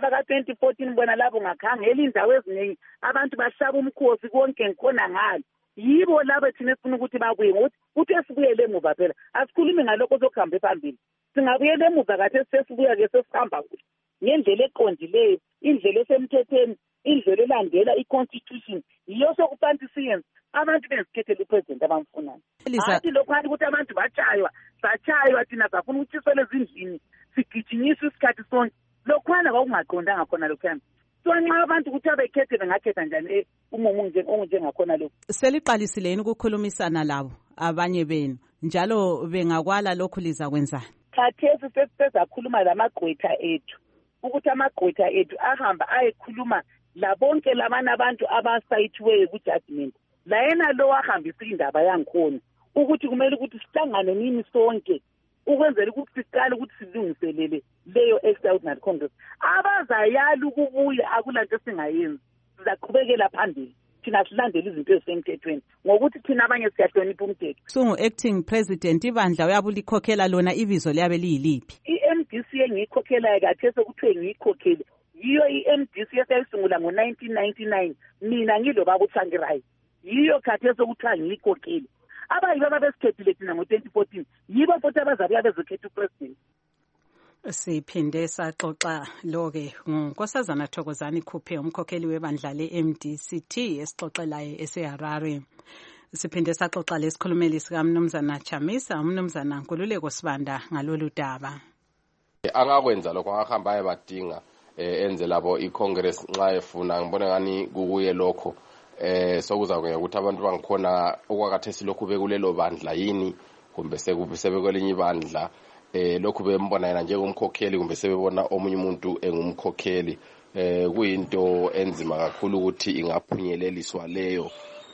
Abaka-2014 bona labo ngakhangela indawo eziningi abantu bahlaba umkhosi konke ngikhona ngalo. yibo laba thina esifuna ukuthi babuye ngokuthi kuthi esibuyele emuva phela asikhulumi ngalokho okuzokuhambe phambili singabuyela emuva kathi sesibuya-ke sesihamba kuhle ngendlela eqondileyo indlela esemthethweni indlela elandela i-constitution yiyo sokufanele siyenze abantu benzikhethela upresident abamfunayo hathi lokhani ukuthi abantu satshaywa thina safuna ukuthiswela ezindlini sigijinyiswa isikhathi sonke lokhwana kwakungaqondanga khona lokhuyana so nxa abantu ukuthi abekhethe bengakhetha njani umumo onjengakhona lokhu. Seliqalisile yini ukukhulumisana labo abanye benu njalo bengakwala lokhu lizakwenzani? Khathesi sesizakhuluma lamagqwetha ethu ukuthi amagqwetha ethu ahamba ayekhuluma labonke labana abantu abasayithiweyo ku-judgment la yena lo ahambisa indaba yangikhona ukuthi kumele ukuthi sihlangane nini sonke ukwenzela ukuthi siqale ukuthi silungiselele leyo extraordinary congress abazayala ukubuya akulanto esingayenzi sizaqhubekela phambili thina silandele izinto ezisemthethweni ngokuthi thina abanye siyahlonipha umthetho. Sungu-acting president ibandla uyabe ulikhokhela lona ibizo liyabe liyiliphi? I-MDC engiyikhokhelayo khathesi sekuthiwe ngiyikhokhele yiyo i-MDC esayisungula ngo-1999 mina ngilobaba uTsvangirai yiyo khathesi sekuthiwa ngiyikhokhele abayibo ababesikhethile thina ngo-2014 yibo futhi abazabuya bezokhetha upresident. Siphinde saxoxa lo-ke nguNkosazana Thokozani Khuphe umkhokheli webandla le-MDCT esixoxelayo eseHarare. Siphinde saxoxa lesikhulumeli sikaMnumzana Chamisa uMnumzana Nkululeko Sibanda ngalolu daba. Angakwenza lokho angahamba ayebadinga enze labo iCongress nxa efuna ngibona ngani kukuye lokho sokuzakwenza ukuthi abantu bangikhona okwakhathesi lokhu bekulelo bandla yini kumbe sebekwelinye ibandla lokhu bembona yena njengomkhokheli kumbe sebebona omunye umuntu engumkhokheli kuyinto enzima kakhulu ukuthi ingaphunyeleliswa leyo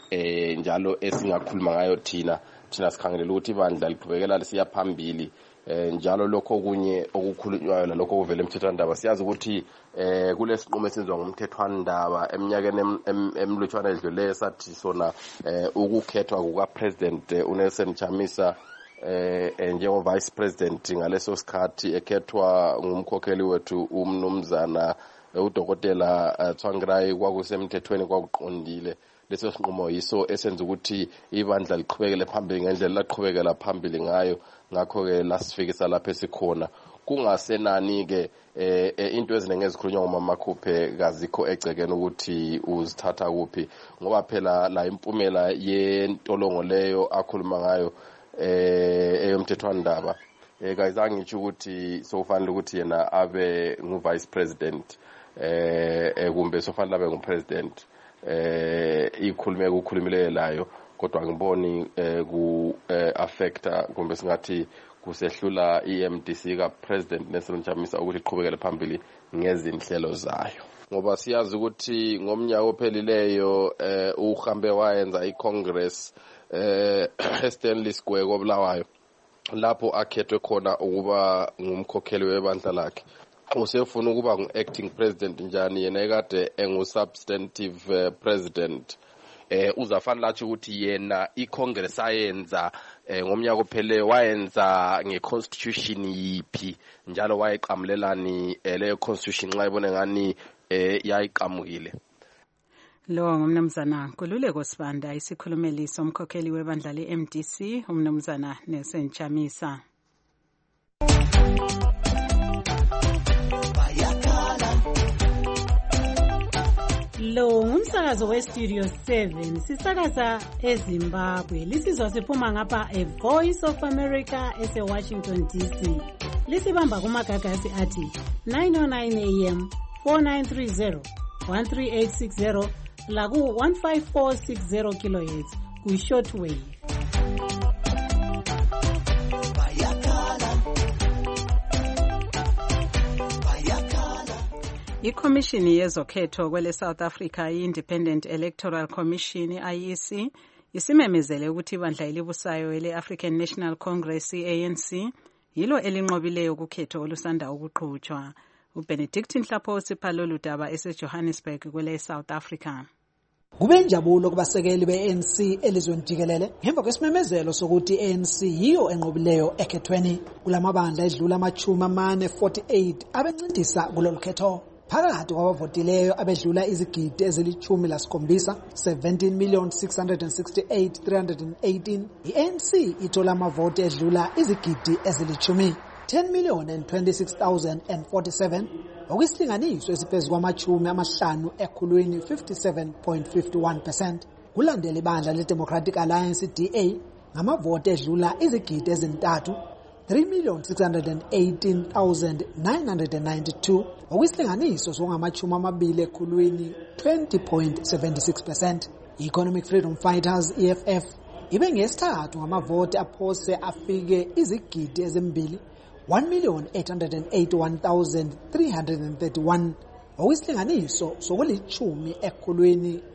njalo esingakhuluma ngayo thina sikhangelela ukuthi ibandla liqhubekela lisiya phambili njalo lokho kunye okukhulunywayo lalokho kuvela emthethwandaba siyazi ukuthi kulesinqumo esenziwa ngumthethwandaba eminyakeni emlutshwana edluleyo sathi sona ukukhethwa kukapresident uNelson Chamisa njengo-vice president ngaleso sikhathi ekhethwa ngumkhokheli wethu umnumzana udokotela Tsvangirai kwakusemthethweni kwakuqondile. Leso sinqumo yiso esenza ukuthi ibandla liqhubekele phambili ngendlela laqhubekela phambili ngayo ngakho-ke lasifikisa lapho esikhona kungasenani-ke into eziningi ezikhulunywa ngumama Khuphe kazikho egcekeni ukuthi uzithatha kuphi ngoba phela la impumela yentolongo leyo akhuluma ngayo eyomthethwandaba kayizange ngitsho ukuthi sokufanele ukuthi yena abe ngu-vice president kumbe sofanele abe ngu-president ikhulume kukhulumileyo kodwa ngiboni ku-affecta kumbe singathi kusehlula i-MDC ka-President Nelson Chamisa ukuthi iqhubekele phambili ngezinhlelo zayo ngoba siyazi ukuthi ngomnyaka ophelileyo uhambe wayenza i-Congress eStanley Square koBulawayo lapho akhethwe khona ukuba ngumkhokheli webandla lakhe usefuna ukuba ngu-acting president njani yena ekade engu-substantive president uzafanele athi ukuthi yena i-Congress ayenza ngomnyaka opheleyo wayenza nge-constitution yiphi njalo wayeqamulelani leyo constitution nxa ibone ngani yayiqamukile. Lo ngumnumzana Nkululeko Sibanda isikhulumeli somkhokheli webandla le-MDC umnumzana Nelson Chamisa. Lo ngumsakazo weStudio 7 sisakaza eZimbabwe lisizwa siphuma ngapha eVoice of America eseWashington DC lisibamba kumagagasi athi 909 AM 4930 13860 laku 15460 kHz ku shortwave. Ikhomishini yezokhetho kwele South Africa i-Independent Electoral Commission IEC isimemezele ukuthi ibandla elibusayo ele-African National Congress ANC yilo elinqobileyo kukhetho olusanda ukuqhutshwa. uBenedict Nhlapho usipha lolu daba eseJohannesburg kwele South Africa. Kube injabulo kubasekeli be-ANC elizweni jikelele ngemva kwesimemezelo sokuthi i-ANC yiyo enqobileyo ekhethweni kulamabandla edlula 48 abencindisa kulolu khetho. Phakathi kwabavotileyo abedlula izigidi ezili-17 17,668,318 i-ANC ithola amavoti edlula izigidi ezili-10 10,026,047 okuyisilinganiso esiphezu kwama-50 ekhulwini 57.51%. Kulandela ibandla le-Democratic Alliance DA ngamavoti edlula izigidi ezintathu 3,618,992 okuyisilinganiso sokungama-20 ekhulwini 20.76%. I-Economic Freedom Fighters EFF ibe ngesithathu ngamavoti aphose afike izigidi ezimbili 1,881,331 okuyisilinganiso sokuli-10 ekhulwini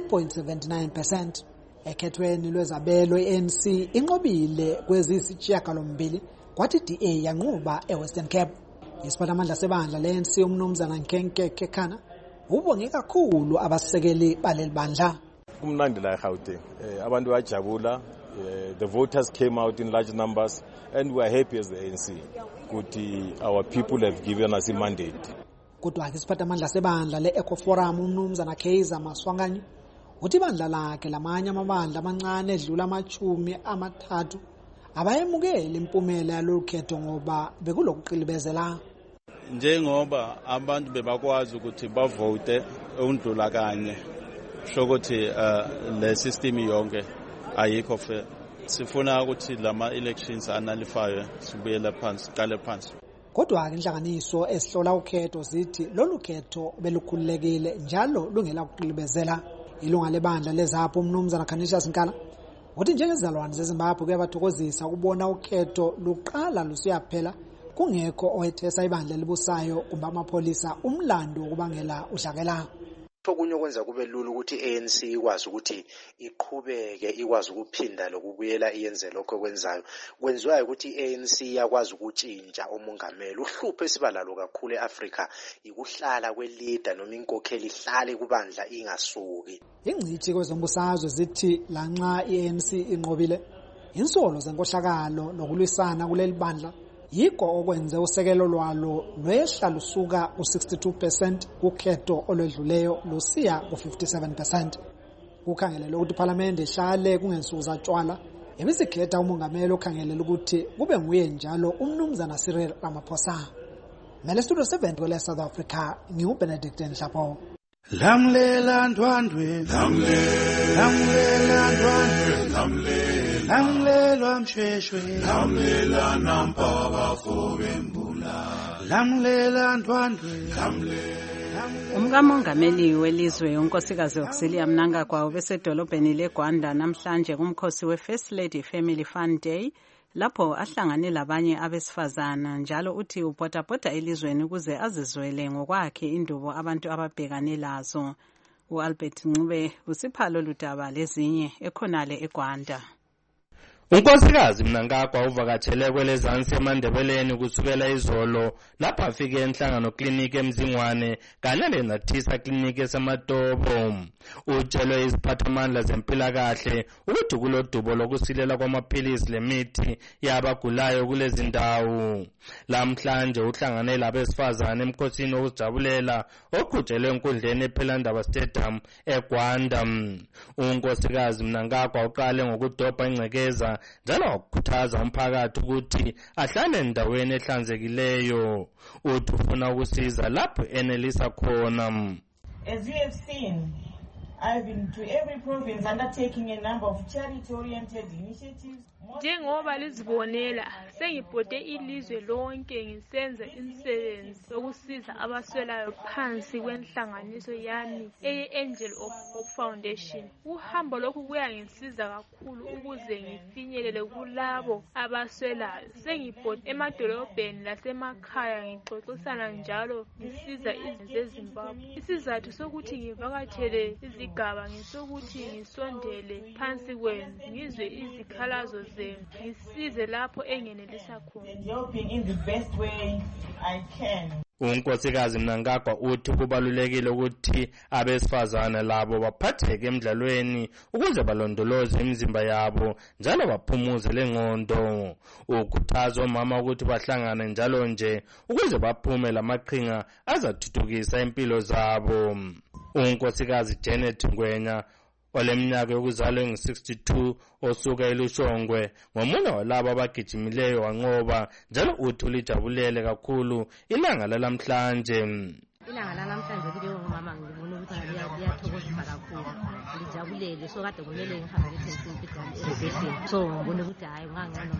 10.79%. Ekhethweni lwezabelo i-ANC inqobile kweziyisishiyagalombili kwathi DA yanqoba eWestern Cape. Isiphathamandla sebandla le-ANC umnumzana Nkenke Kekana ubonge kakhulu abasekeli baleli bandla. Kumnandi la eGauteng. Abantu bayajabula. The voters came out in large numbers and we are happy as the ANC. Ukuthi our people have given us a mandate. Kodwa isiphathamandla sebandla le-Ecoforum umnumzana Kaizer Maswanganyi uthi ibandla lakhe lamanye amabandla amancane edlula ama-30 abayemukele impumela yalolu khetho ngoba bekulokuqilibezela. Njengoba abantu bebakwazi ukuthi bavote undlula kanye shokuthi le system yonke ayikho fair. Sifuna ukuthi lama elections analifayo sibuyele phansi siqale phansi. Kodwa inhlanganiso esihlola ukhetho zithi lolu khetho belukhululekile njalo lungela kuqilibezela. Ilunga lebandla lezapho umnumzana Canisius Nkala uthi njengezizalwane zeZimbabwe kuyabathokozisa ukubona ukhetho luqala lusiyaphela kungekho owethesa ibandla libusayo kumbe amapholisa umlando wokubangela udlakela. Okunye okwenza kube lula ukuthi ANC ikwazi ukuthi iqhubeke ikwazi ukuphinda lokubuyela iyenze lokho kwenzayo kwenziwayo ukuthi ANC yakwazi ukutshintsha umongameli. Uhlupho esibalalo kakhulu eAfrika ikuhlala kweleader noma inkokheli ihlale kubandla ingasuki. Ingcithi kwezombusazwe zithi lanxa iANC inqobile insolo zenkohlakalo nokulwisana kuleli bandla yikho okwenze usekelo lwalo lwehla lusuka u-62% kukhetho olwedluleyo lusiya ku-57%. Kukhangelelwe ukuthi iPhalamende ihlale kungensuku zatshwala ebisikhetha umongameli okhangelela ukuthi kube nguye njalo umnumzana Cyril Ramaphosa. Mele Studio 7 kwele South Africa ngiuBenedict Nhlapo. Lamlela ndwandwe lamlela ndwandwe lamlela msheshwe lamlela nampaba fobembula lamlela ndwandwe Umkamongameli welizwe unkosikazi Auxilia Mnangagwa ubesedolobheni leGwanda namhlanje kumkhosi we-First Lady Family Fun Day lapho ahlangane labanye abesifazana njalo uthi ubhodabhoda elizweni ukuze azizwele ngokwakhe indubo abantu ababhekane lazo. U-Albert Ncube usiphalo ludaba lezinye ekhonale eGwanda. Unkosikazi Mnangagwa uvakatshele kwelezansi eMandebeleni kusukela izolo lapho afike enhlangano clinic eMzingwane kanye leNathisa clinic eseMatobo. Utshelwe iziphathamandla zempilakahle ukuthi kulodubo lokusilela kwamaphilisi lemithi yabagulayo kulezi ndawo. Lamhlanje uhlangane labesifazane emkhosini wokujabulela oqhutshelwe enkundleni ePhelandaba Stadium eGwanda. Unkosikazi Mnangagwa uqale ngokudobha ingcekeza njalo wakhuthaza umphakathi ukuthi ahlale endaweni ehlanzekileyo. Uthi ufuna ukusiza lapho enelisa khona. As you have seen, I've been to every province undertaking a number of charity-oriented initiatives. Njengoba lizibonela sengibhode ilizwe lonke ngisenza imisebenzi yokusiza abaswelayo phansi kwenhlanganiso yami eye-Angel of Hope Foundation. Uhambo lokhu kuyangisiza kakhulu ukuze ngifinyelele kulabo abaswelayo. Sengibhode emadolobheni lasemakhaya ngixoxisana njalo ngisiza izizwe zeZimbabwe. Isizathu sokuthi ngivakatshele izigaba ngisokuthi ngisondele phansi kwenu ngizwe izikhalazo ngisize lapho engenelisa khona. Helping in the best way I can. unkosikazi Mnangagwa uthi kubalulekile ukuthi abesifazane labo baphatheke emidlalweni ukuze balondoloze imizimba yabo njalo baphumuze lengqondo. Ukhuthaza omama ukuthi bahlangane njalo nje ukuze baphume lamaqhinga azathuthukisa impilo zabo. Unkosikazi Janet Ngwenya oleminyaka yokuzalwa engu-62 osuka eLushongwe ngomunye walabo abagijimileyo wanqoba njalo uthi ulijabulele kakhulu ilanga lalamhlanje. Ilanga lalamhlanje kuleyo mama ngibona ukuthi liyathokozisa kakhulu, lijabulele. So kade kumele ngihambe esibhedlela, so ngibona ukuthi hayi ngangcono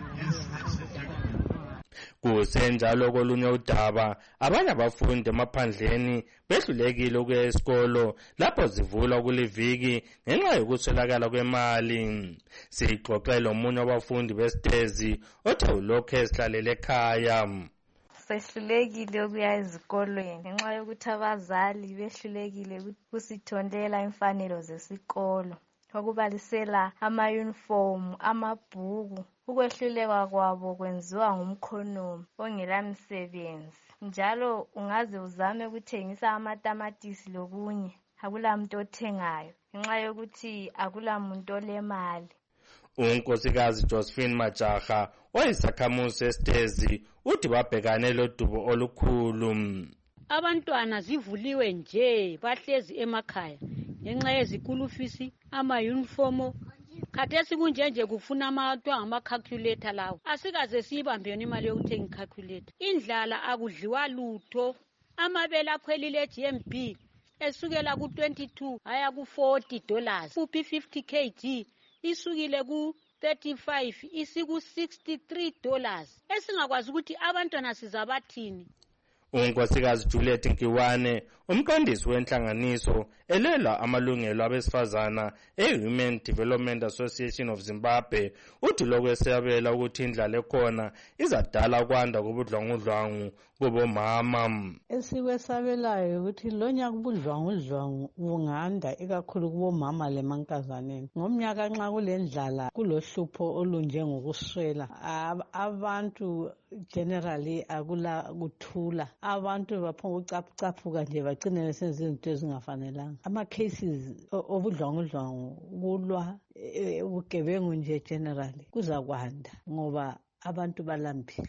Kusenjalo kolunye udaba abanye abafundi emaphandleni behlulekile ukuya esikolo lapho zivula kuliviki ngenxa yokuswelakala kwemali. Sixoxele omunye wabafundi besitezi othe ulokhu esihlalele ekhaya. Sehlulekile ukuya ezikolweni ngenxa yokuthi abazali behlulekile kusithondela imfanelo zesikolo, okubalisela ama-uniform, amabhuku. Ukwehluleka kwabo kwenziwa ngumkhonomi ongela msebenzi. Njalo ungaze uzame ukuthengisa amatamatisi lokunye, akula muntu othengayo ngenxa yokuthi akula muntu olemali. Unkosikazi Josephine Majaha oyisakhamuzi esitezi uthi babhekane lodubo olukhulu. Abantwana zivuliwe nje bahlezi emakhaya ngenxa yezikulufisi, ama-uniform. Khathesi kunjenje kufuna ama-calculator lawo. Asikaze siyibambeni imali yokuthenga i-calculator. Indlala akudliwa lutho. Amabele akhwelile GMB esukela ku-22 aya ku-$40. Kuphi 50 kg isukile ku-35 isiku-$63. Esingakwazi ukuthi abantwana sizabathini. Unkosikazi Juliet Nkiwane umqondisi wenhlanganiso elela amalungelo abesifazana e-Women Development Association of Zimbabwe uthi lokwesabela ukuthi indlala ekhona izadala kwanda kubudlwangudlwangu kubomama. Esikwesabelayo ukuthi lonyaka ubudlwangudlwangu bunganda ikakhulu kubomama lemankazaneni. Ngomnyaka nxa kulendlala kulohlupho olunjengokuswela abantu generally akula kuthula. Abantu baphonga ucaphuka nje bagcine besenza izinto ezingafanelanga. Ama-cases obudlwangudlwangu kulwa ubugebengu nje generally kuzakwanda ngoba abantu balambile.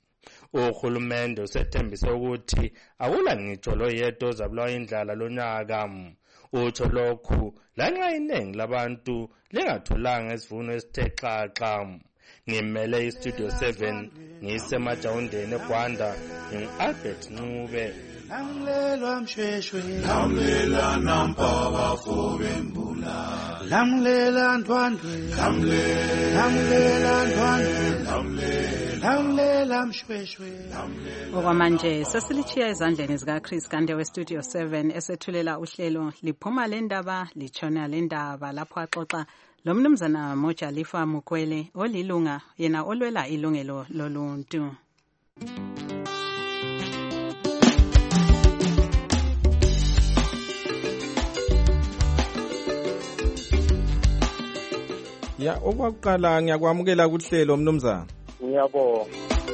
Uhulumende usethembise ukuthi akula ngitsho loyedwa ozabulawa indlala lonyaka. Utsho lokhu lanxa iningi labantu lingatholanga isivuno esithe xaxa. Ngimele iStudio 7 ngisemajawundeni eGwanda ngingu-Albert Ncube. Lamlelwa mshweshwe, lamlela nampaba fobembula, lamlela ndwandwe, lamlela ndwandwe, lamlela mshweshwe. Okwamanje sesilichiya ezandleni zikaChris Gande weStudio 7 esethulela uhlelo liphuma lendaba litshona lendaba lapho axoxa lo mnumzana Mojalifa Mukwele olilunga yena olwela ilungelo loluntu. Ya okwakuqala ngiyakwamukela kuhlelo mnumzana. Ngiyabonga.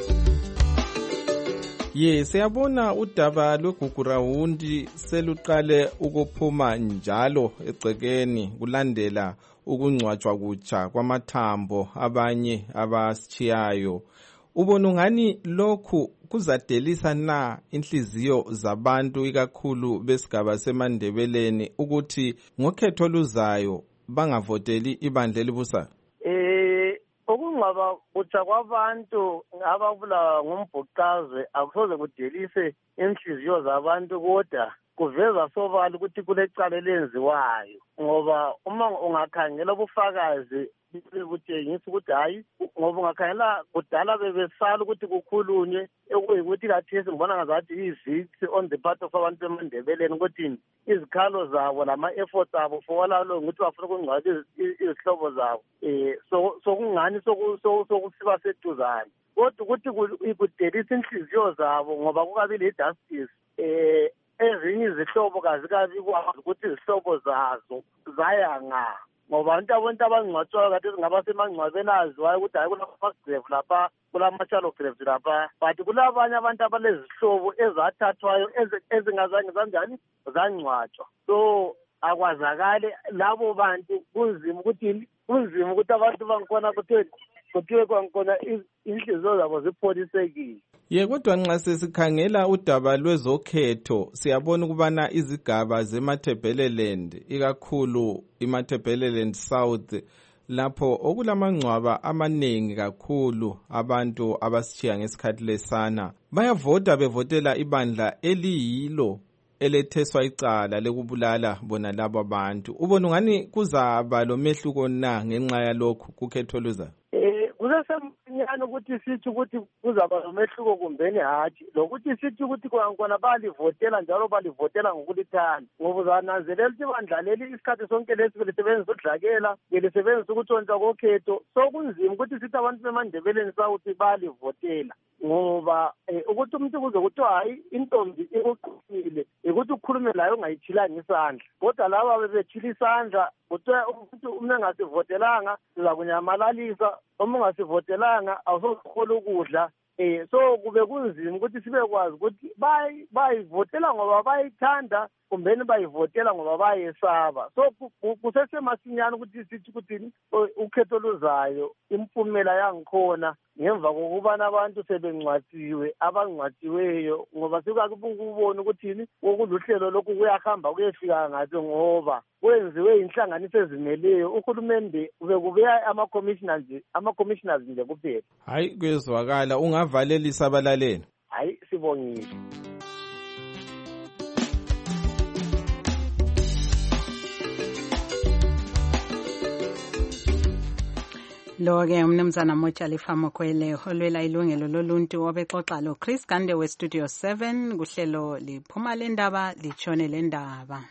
Siyabona udaba lweGugurawundi seluqale ukuphuma njalo egcekeni kulandela ukungcwatshwa kutsha kwamathambo abanye abasichiyayo. Ubona ngani lokhu kuzadelisa na inhliziyo zabantu ikakhulu besigaba seMandebeleni ukuthi ngokhetho luzayo bangavoteli ibandla elibusayo? Ukungcwaba kutsha kwabantu ababulawa ngumbhuqazwe akusoze kudelise inhliziyo zabantu kodwa kuveza sobala ukuthi kulecala elenziwayo, ngoba uma ungakhangela ubufakazi butshengisa ukuthi hayi, ngoba ungakhangela kudala bebesala ukuthi kukhulunywe ekuyikuthi kathesi ngibona ngazathi ivictory on the part of abantu beMandebeleni ukuthi izikhalo zabo lama-efforts abo fokwalalo ukuthi bafuna ukungcwaba izihlobo zabo sokungani sokusiba seduzane, kodwa ukuthi kudelisa inhliziyo zabo ngoba kukabili ijustice. Ezinye izihlobo kazikabi kwazi ukuthi izihlobo zazo zaya nga ngoba abantu abangcwatshwayo kade singaba semangcwabeni aziwayo ukuthi hayi kulama-grave lapha kulama-shallow graves lapha, but kulabanye abantu abalezihlobo ezathathwayo ezingazange zanjani zangcwatshwa. So akwazakale labo bantu kunzima ukuthi abantu bangikhona kuthiwe kwankona inhliziyo zabo zipholisekile. Ye kodwa nxa sesikhangela udaba lwezokhetho siyabona ukubana izigaba zeMatabeleland ikakhulu iMatabeleland South lapho okulamangcwaba amaningi kakhulu abantu abasitshiya ngesikhathi lesana bayavota bevotela ibandla eliyilo eletheswa icala lekubulala bona labo abantu. Ubona ungani kuzaba lo mehluko na ngenxa yalokho kukhetho luzayo? Kusesemnyana ukuthi sithi ukuthi kuzaba nomehluko kumbeni hatshi, lokuthi sithi ukuthi kwankona balivotela njalo balivotela ngokulithanda, ngoba uzananzelela ukuthi ibandla leli isikhathi sonke lesi belisebenzisa udlakela, belisebenzisa ukutshontsha kokhetho. So kunzima ukuthi sithi abantu beMandebeleni South balivotela, ngoba ukuthi umuntu kuze kuthiwa hayi intombi ikuqhumile ukuthi ukhulume layo ungayithilanga isandla, kodwa laba bebethila isandla kuthiwa umuntu uma engasivotelanga siza kunyamalalisa, uma ungasivotelanga awusokuhola ukudla. So kube kunzima ukuthi sibekwazi ukuthi bayivotela ngoba bayithanda kumbeni bayivotela ngoba bayesaba. So kusesemasinyana ukuthi sithi ukuthi ukhetho luzayo impumela yangikhona ngemva kokubana abantu sebengcwatsiwe abangcwatsiweyo, ngoba sikakubona ukuthi okuluhlelo lokhu kuyahamba kuyefika ngathi ngoba kwenziwe inhlanganiso ezimeleyo. Uhulumende ubekubeya ama-commissioners nje kuphela. Hayi kwezwakala, ungavalelisa abalaleli. Hayi sibongile. Lo-ke umnumzana Motshali Famokwele olwela ilungelo loluntu obexoxa lo Chris Gande we-Studio 7 kuhlelo liphuma le ndaba litshone le ndaba.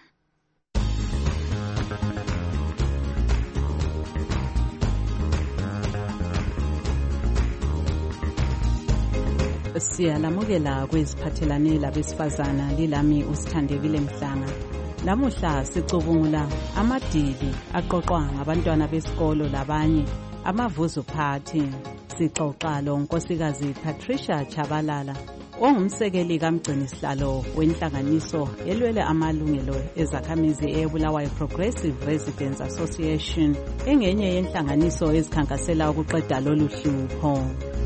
Siyalamukela kweziphathelane labesifazana lilami uSithandekile Mhlanga. Lamuhla sicubungula amadili aqoqwa ngabantwana besikolo labanye amavuzu party. Sixoxa lo Nkosikazi Patricia Chabalala ongumsekeli kaMgcinisihlalo wenhlanganiso elwele amalungelo ezakhamizi eBulawayo Progressive Residents Association, engenye yenhlanganiso ezikhankasela ukuqeda lolu hlupho.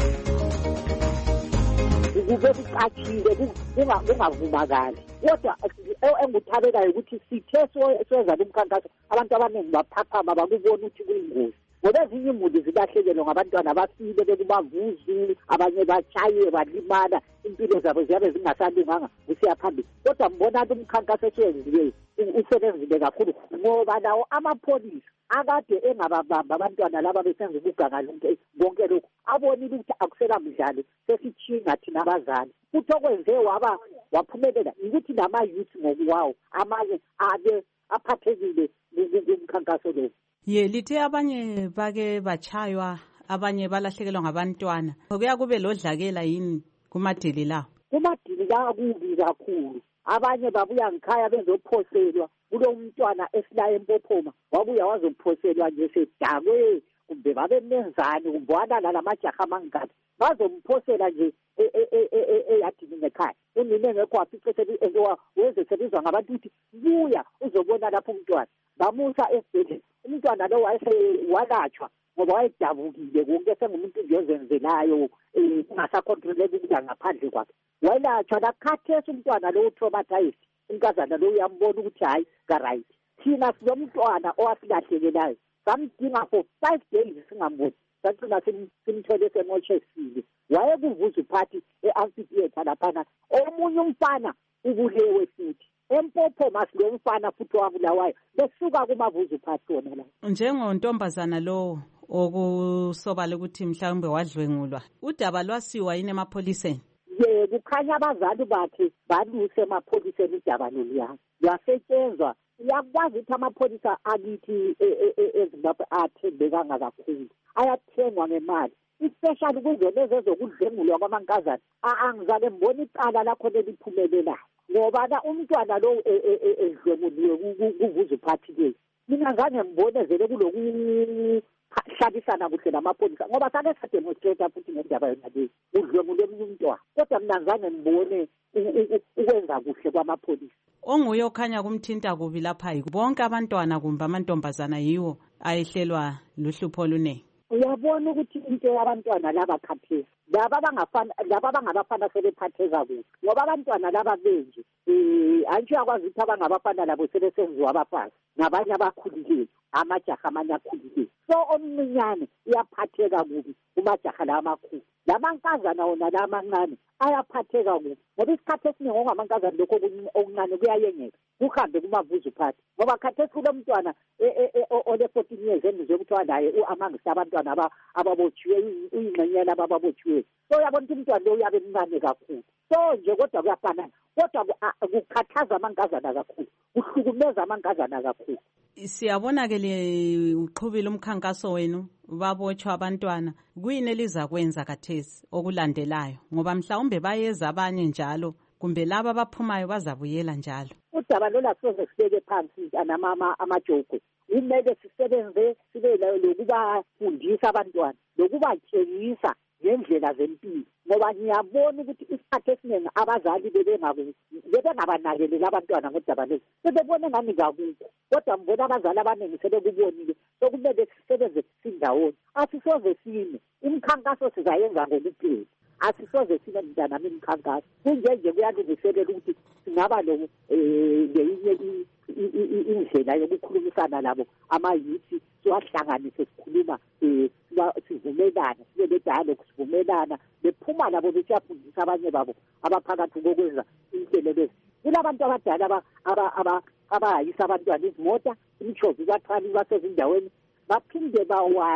Kube kucacile kungavumakali, kodwa enguthabekayo ukuthi sithe soza lumkhankaso abantu abaningi baphaphama bakubona ukuthi kuyingozi, ngoba ezinye imuli zilahlekelwe ngabantwana abafile bekubavuzu, abanye batshaye balimala, impilo zabo ziyabe zingasalunganga kusiya phambili. Kodwa mbona umkhankaso esiwenziweyo usebenzile kakhulu, ngoba lawo amapholisa akade engababamba abantwana laba besenza ukuganga bonke lokhu abonile ukuthi akusela mdlalo, sesitshinga thina abazali. Futhi okwenze waphumelela ukuthi nama-youth ngokuwawo amanye abe aphathekile kumkhankaso lo. Ye lithe abanye bake bachaywa, abanye balahlekelwa ngabantwana. Kuya kube lodlakela yini kumadili lawo? Kumadili lawo kubi kakhulu. Abanye babuya ngikhaya bezophoselwa, kulo umntwana esilaye eMpophoma wabuya wazophoselwa nje sedakwe, kumbe babe menzani kumbe walala lamajaha amangaki bazomphosela nje eyadini ngekhaya. Unine ngekho wafice weze sebizwa ngabantu ukuthi buya uzobona lapho umntwana. Bamusa esibhedlela. Umntwana lo walatshwa ngoba wayedabukile konke sengumuntu nje ozenzelayo, ungasakhontroleki ukudla ngaphandle kwakhe. Wayelatshwa nakhathesi umntwana lo utraumatized. Unkazana lo uyambona ukuthi hayi ka-right. Thina silomntwana owasilahlekelayo samdinga for 5 days singamboni, sagcina simthole semoshesile. Wayekuvuzu party e-amphitheatre laphana. Omunye umfana ubulewe futhi eMpophoma silo mfana futhi wabulawayo besuka kumavuzu party wona la. Njengontombazana lo okusobala ukuthi mhlawumbe wadlwengulwa, udaba lwasiwa yini emapholiseni? Ye kukhanya abazali bakhe baluse emapholiseni udaba loluyana lwasetshenzwa. Uyakwazi ukuthi amapholisa akithi eZimbabwe athembekanga kakhulu, ayathengwa ngemali, especially kuzo lezo ezokudlwengulwa kwamankazana. Angizake mbona icala lakho leliphumelelayo, ngoba umntwana lo edlwenguliwe kuvuzu party le mina ngane ngibone vele kulokuhlabisana kuhle namapholisa ngoba sake sademonstrate futhi ngendaba yona le udlwengule eminye umntwana kodwa mina ngane ngibone ukwenza kuhle kwamapholisa. Onguye okhanya kumthinta kubi lapha bonke abantwana kumbe amantombazana yiwo ayehlelwa luhlupho oluningi. Uyabona ukuthi into yabantwana laba khathesi laba bangabafana sebephatheka kuhle ngoba abantwana laba benje antsho yakwazi ukuthi abangabafana labo sebesenziwa abafazi nabanye abakhulileyo amajaha amanye akhulileyo so omncinyane uyaphatheka kubi kumajaha la amakhulu lamankazana wona la amancane ayaphatheka kubi ngoba isikhathi esiningi ongamankazana lokho okuncane kuyayengeka kuhambe kumavuzu phansi ngoba khathesi kulo mntwana ole 14 years endizwe kuthiwa naye amangisa abantwana ababotshiwe uyingxenyana ababotshiwe so uyabona ukuthi umntwana lo uyabe mncane kakhulu so nje kodwa kuyafanana kodwa kukhathaza amankazana kakhulu kuhlukumeza amankazana kakhulu. Siyabona ke uqhubile umkhankaso wenu babotshwa abantwana kuyini elizakwenza kathesi okulandelayo ngoba mhlawumbe bayeza abanye njalo kumbe laba abaphumayo bazabuyela njalo. Udaba lola soze sibeke phansi anamama amajoko imele sisebenze sibe lokubafundisa abantwana lokubatshengisa ngendlela zempilo ngoba ngiyabona ukuthi isikhathi esiningi abazali bebengabanakeli abantwana ngodaba lezi sebebone ngani kakukho kodwa mbona abazali abaningi sebekubonile sokumele sisebenze sindawonye asisoze sime imikhankaso sizayenza ngokuphela asisoze sime mntanami imikhankaso kunjenje kuyalungiselela ukuthi singaba ngenye indlela yokukhulumisana labo amayuthi siwahlanganise sikhuluma sivumelana sibe ne-dialogue sivumelana bephuma labo beshafundisa abanye babo abaphakathi kokwenza inhlelo. Kulabantu abadala abahayisa abantwana izimota imitshozi bathwali basezindaweni baphinde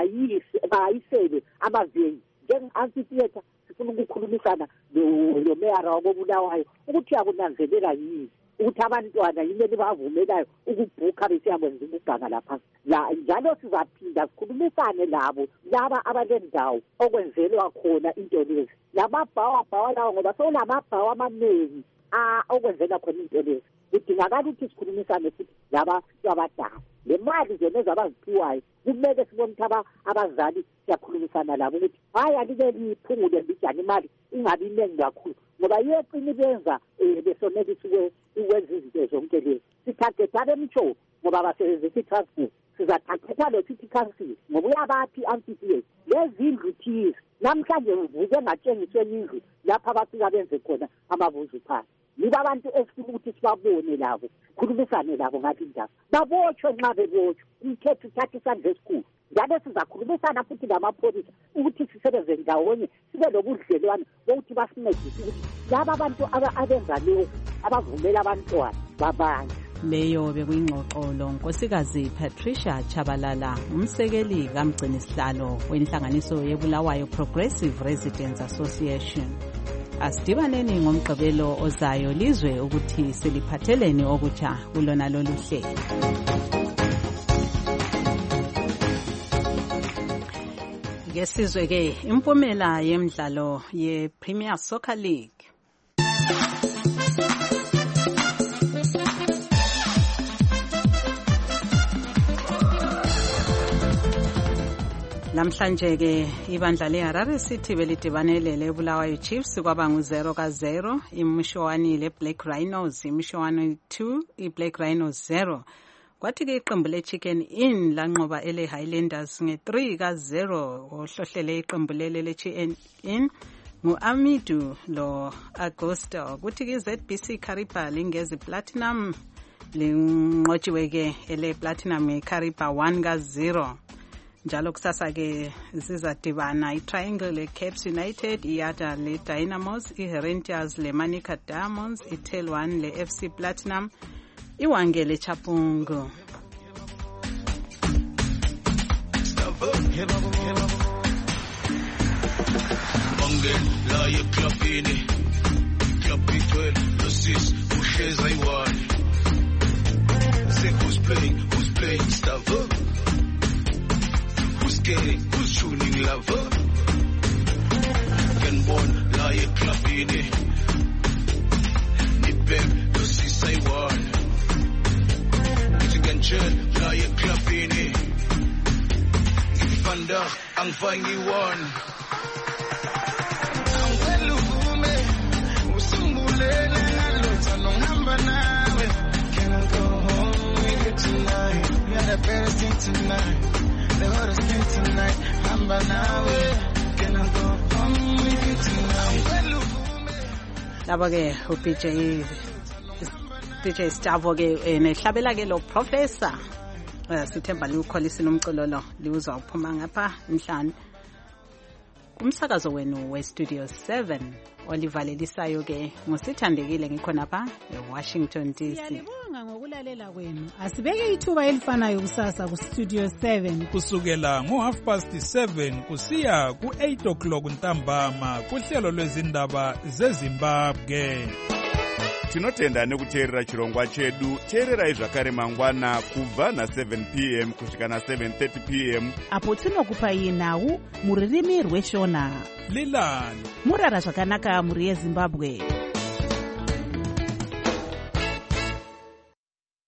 bahayisele amavengi njenge-amphitheatre sifuna ukukhulumisana lo-meyara wakobulawayo ukuthi akunanzelela yini ukuthi abantwana yimele bavumelayo ukubhukha besiyakwenza ukuganga lapha njalo sizaphinda sikhulumisane labo laba abalendawo okwenzelwa khona into lezi lamabhawa lawo ngoba sokulamabhawa amaningi okwenzela khona into lezi kudingakala ukuthi sikhulumisane futhi laba abadala le mali zona ezabaziphiwayo kumele sibone ukuthi abazali siyakhulumisana labo ukuthi hayi alike liphungule mbijana imali ingabi iningi kakhulu ngoba yeqini benza besonelisa ukwenza izinto zonke lezi sithagetha emtsho ngoba basebenzisa i-transport sizathathetha lo city council ngoba uyabaphi amphitheatre lezindlu thize namhlanje ngivuke ngatshengiswe indlu lapha abafika benze khona amavuzu phansi niba abantu esifuna ukuthi sibabone labo khulumisane labo ngale ndaba babotshwe nxa bebotshwe umthetho uthatha isandla esikhulu njalo sizakhulumisana futhi namapholisa ukuthi sisebenze ndawonye sibe lobudlelwane bokuthi basincedise ukuthi laba abantu abenza lokhu abavumela abantwana babanye. Leyo bekuyingxoxolo Nkosikazi Patricia Chabalala umsekeli kamgcinisihlalo wenhlanganiso yeBulawayo Progressive Residents Association. Asidibaneni ngomgqibelo ozayo lizwe ukuthi seliphatheleni okutsha kulona lolu hlelo. Ngesizwe ke impumela yemidlalo ye-Premier Soccer League. Namhlanje ke ibandla leHarare City belidibanele leBulawayo Chiefs kwaba ngu-0-0 imishowani leBlack Rhinos imishowani 2 iBlack Rhinos 0 kwathi ke iqembu leChicken Inn lanqoba eleHighlanders nge-3-0 ohlohlele iqembu leChicken Inn ngu-Amidu lo Augusto kuthi ke ZBC Kariba lingezi Platinum linqotshiwe ke ele-Platinum ngeKariba 1-0 njalo kusasa ke zizadibana iTriangle leCaps United iYada leDynamos iHerentias leManica Diamonds iTel1 leFC Platinum iWange leChapungu. Who's tuning lover? Can born like clubini. Nipem, no si say one. You can chill like angifaki one angicela uvume usungulele ngalotha nohamba nawe. Can I go home with you tonight? You're the best thing tonight, the hottest thing tonight. Hamba nawe. Can I go home with you tonight? Laba ke DJ Stavo ke nehlabela ke lo professor sithemba liwukholisa nomculo lo liwuzwa uphuma ngapha emhlanje kumsakazo wenu we-Studio 7 olivalelisayo ke ngosithandekile ngikhona lapha eWashington DC. Siyalibonga ngokulalela kwenu. Asibeke ithuba elifanayo kusasa ku-Studio 7 kusukela ngo7:30 kusiya ku8 ntambama kuhlelo lwezindaba zeZimbabwe. Tinotenda nekuteerera chirongwa chedu. Teererai zvakare mangwana kubva na7 p.m. kusvika na7:30 p.m. apo tinokupai nhau muririmi rweshona. Lilani murara zvakanaka muri yeZimbabwe.